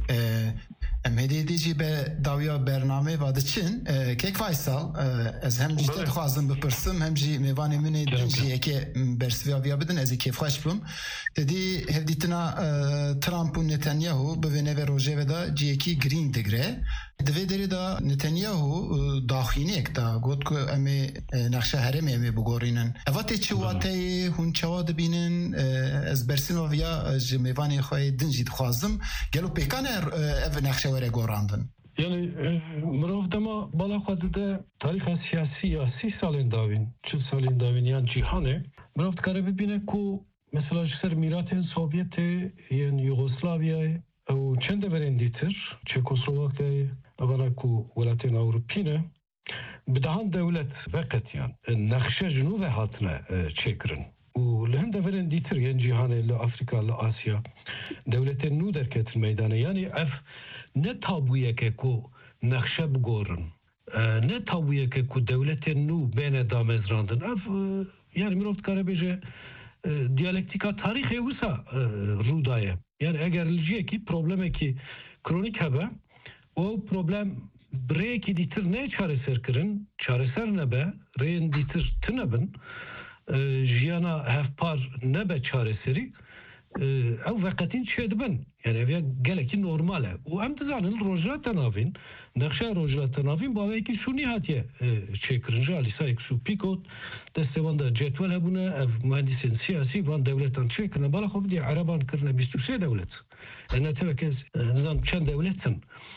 امهدی دیجی به داویا برنامه واده چین که فایسال از هم جیتر خوازم بپرسم هم جی میوانی منی دنجی که برسوی آویا بدن از که خوش بم تدی هفدیتنا ترامپ و نتانیاهو ببینه و روژه ودا جی که گرین دگره دوی داری دا نتانیاهو داخینه اک دا گود که امی نقشه هرمی امی بگورینن اواتی چه واتی هون چوا دبینن از برسیم آویا جمیوانی خواهی دنجی خوازم گلو پیکان او نقشه وره گوراندن یعنی مروف دما بالا خود ده تاریخ سیاسی یا 30 سالین داوین 40 سالین داوین یعنی جیهانه مروف کاره ببینه که مثلا جسر میرات سوویت یعنی یوگسلاویای او چند برندیتر چکسلواکی اولا کو ولایتین اروپینه بدهان دولت وقت یعنی نقشه جنوب هاتنه چکرن و لهم دولت دیتر یعنی جهان لافریقا لآسیا دولت نو در کت میدانه یعنی اف نه تابویه که کو نقشه بگورن نه تابویه که کو دولت نو بین دامز راندن اف یعنی میروفت کاره بیجه دیالکتیکا تاریخ اوسا رودایه یعنی اگر لجیه کی پروبلمه کی کرونیک هبه او پروبلم برای کی دیتر نه چاره سر کرن چاره سر نبه رین دیتر تنبن جیانا هفپار نبه چاره سری او وقتین چه دبن یعنی اویا گلکی نورماله و هم تزانن روجلات تنافین نقشه روجلات تنافین باوه ایکی شونی هاتیه چه کرنجا لیسا ایک شو پیکوت دستوان دا جتول هبونه اف مهندسین سیاسی وان دولتان چه کرنه بالا خوب دی عربان کرنه 23 دولت انا تبکز نظام چند دولتن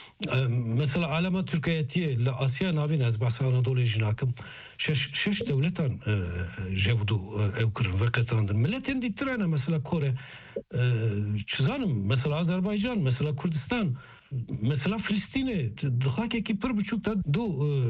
مثلا علامه ترکیه لآسیا نابین از بحث آنادولی جناکم شش دولتان جودو او کرن وقتان ملتین دیترانه مثلا کره چیزانم مثلا آذربایجان مثلا کردستان مثلا فلسطین دخاکی که پر بچوک تا دو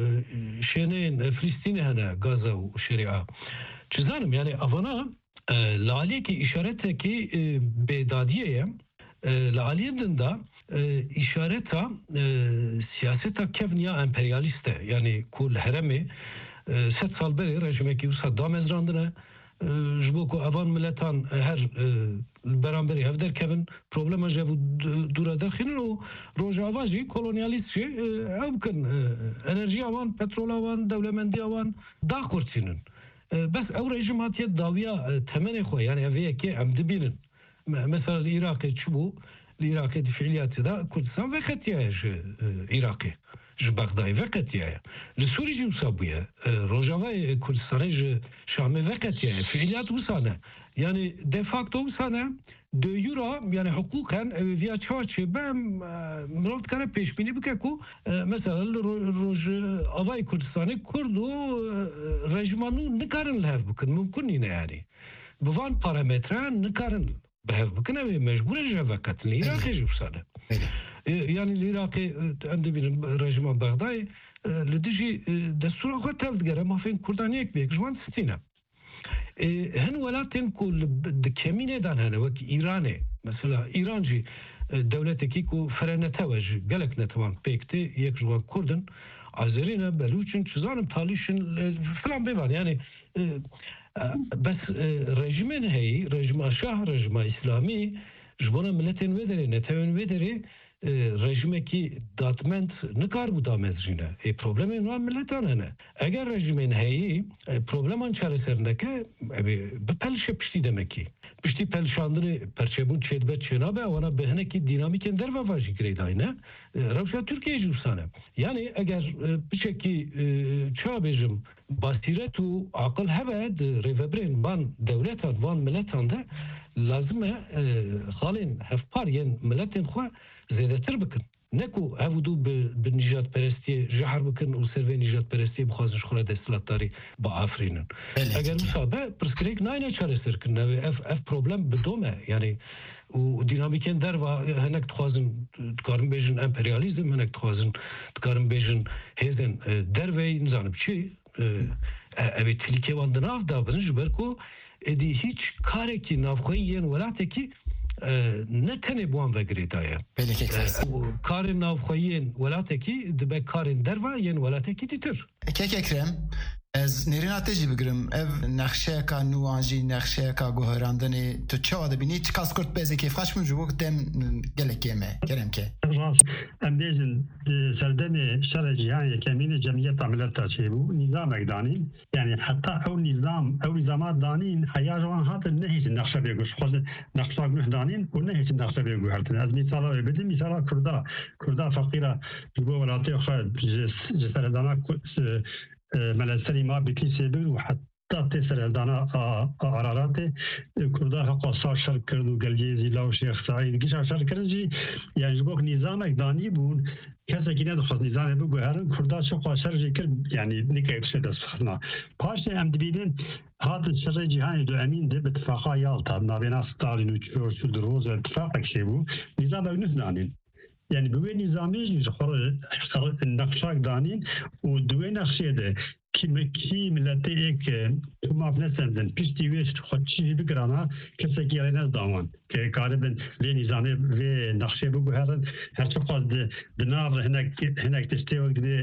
شینین فلسطین هنه غزه و شریعه چیزانم یعنی افانا لالی که اشارت که بیدادیه لعالیدن دا işareta siyaseta kevniya emperyaliste yani kul heremi 7 sal beri rejimeki usa damezrandine جبو کو اوان ملتان هر برانبری هفدر کبن پروبلم جبو دوره داخلن و روجاواجی کولونیالیست شی او بکن انرژی اوان پترول اوان دولمندی اوان دا کورتینن بس او رژیم هاتیه داویا تمنی خو yani اویه که عمد بینن مثلا العراق چبو العراق فعلیات دا کردستان وقتیه عراقی جبغدای وقتیه لسوری جو سابیه روجاوای کردستانی شام وقتیه فعلیات وسانه yani de facto وسانه de euro yani hukuken via çarşı ben mevcut kare peşbini bike ku mesela roj avay Kürdistan'ı kurdu rejimanu nikarin lev bukun mümkün yine yani bu van parametre nikarin bev bukun ve mecbur javakat Irak'ı jufsane yani Irak'ı ande bir rejim Bağday لديجي دستور خاطر دغره ما فين كردانيك بيك جوان ستينا هن ولاتن كل دكمينه دان هنا وك ايراني مثلا ايرانجي دولتكي كو فرنتوج قالك نتوان بيكتي يك جوان كردن azerina beluçin çizanım talişin falan bir var yani bes rejimin hey rejim şah rejim İslami jbona milletin vederi netevin vederi rejimeki datment nikar bu damezjine problemin var milletan hene eğer rejimin heyi probleman çareserindeki pelşe pişti demek ki pişti pelşandını perçebun çedbet çenabe ona behneki dinamiken derva vajı greydayne Ravşa Türkiye jufsane yani eğer bir şekli çabejim basiretu akıl heved revebrin ban devletan van milletan da lazım halin hefpar yen milletin xwa زیادتر بکن نکو هفودو به نجات پرستی جهر بکن و سروی نجات پرستی بخوازش خوره دستلاتاری با آفرینن اگر مصابه پرسکریک ناینه چاره سر کن اف پروبلم بدومه یعنی و دینامیکن در و هنک تخوازن تکارن بیجن امپریالیزم هنک تخوازن تکارن بیجن هیزن در وی نزانم چی اوی تلیکه واندن آف دا بزن جبرکو ادی هیچ کاره کی نافخوی ین ولاته کی نه تنه بوان وگریدایه کارن نافخویین ولاتکی دبه کارن دروا ین ولاتکی دیتر کک اکرم از نریناته جی بگرم اف نقشه کا نوانجی نقشه کا گوهراندنی تو چه آده بینی چه کاس کرد بیزی که فخش من جبوک دم گلکیمه کرم که راست ام بیزن سردم شر جهانی کمین جمعیت عملت تاچه بو نظام اگدانی yani hatta o nizamat danin hayajan hat nehiç naqşa beguş xoz naqşa guhdanin o nehiç naqşa begu hartın az misala öbedim misala kurda fakira bu velatı xad cesaredana ملسری ما بکیسه بود و حتی تسر دانا قرارات کرده حقا ساشر کرد و گلجیزی لاو شیخ سعید گیش شر کرد جی یعنی جبوک نظام اقدانی بود کسی که ندخواست نظام بگو هرن کرده چه قاشر جی کرد یعنی نکه بشه دست فخنا پاشت هم دبیدن هات شر جهانی دو امین ده بتفاقا یالتا نابینا ستالین و چورچو دروز و اتفاق اکشه بود نظام اگنوز دانین yani bu nizami nakşak danin o duve nakşede ki millete ek tümaf nesenden pişti ve xotçi bir grana keseki yerine zaman ki galiben le nizami ve nakşe bu her çok az dinar henek testev gibi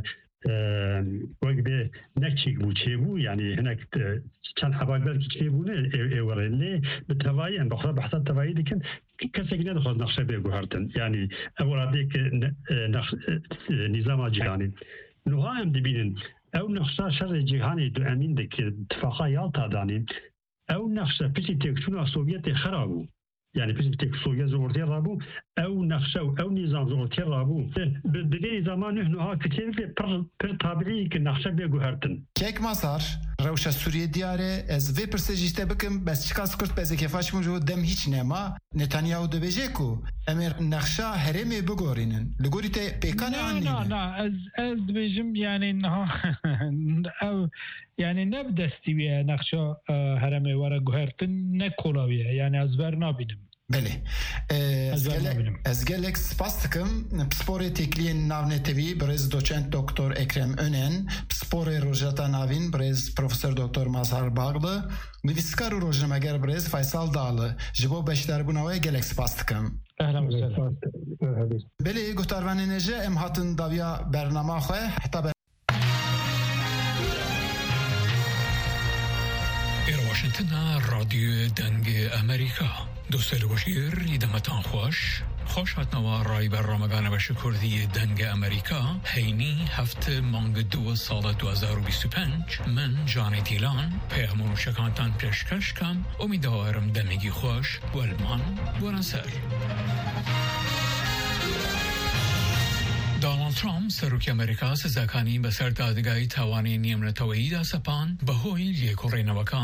وقتی نکچیک بوده بود یعنی هنگ چند حباگل که بوده اورلی به توایی ان بخدا بحث توایی دیکن کسی که ندخواد نقشه بگوهردن یعنی اوراده که نظام جهانی نوها هم دبینن او نقشه شر جهانی دو امین ده که اتفاقا یالتا دانین او نقشه پیسی تکسون سوویت خرابو yani bizim tek soyuz ortaya rabu ev nakşe ev nizam ortaya rabu bedeli zamanı nuha küçük per tabiri ki nakşe be guhertin kek masar rawşa Suriye diyare ez ve persejiste bakım bes çıkas kurt beze kefaş mu dem hiç nema Netanyahu de bejeku emir nakşa heremi bugorinin ligorite pekane anne ez bejim yani ev yani ne destiye nakşa heremi vara guhertin ne kolaviye yani az ver nabinim بله از گلک سپاس دکم پسپور تکلی ناونتوی برز دوچنت دکتر اکرم önن پسپور روجتا ناوین برز پروفسور دکتر مظهر باغlı نویسکار و روزنامه‌گر برز فیصل داlı جبو بشتر بنوی گلک سپاس دکم اهلا وسهلا بله گفتاروان نجه ام هاتن داویا برنامه خواه حتی واشنطن رادیو دنگ امریکا دوستان باشیر ایدمتان خوش هاتنوا رای برنامه‌گان بش کردی دنگ امریکا هینی هفته مانگ 2 سال 2025 من جان دیلان پیغمون شکانتان پیشکش کم امیدوارم دمگی خوش والمان بورنسر دونالد ترامپ سروک امریکا سزاکانی به سر دادگاهی توانی نیمنتویی دا سپان به هوی لیکورینوکان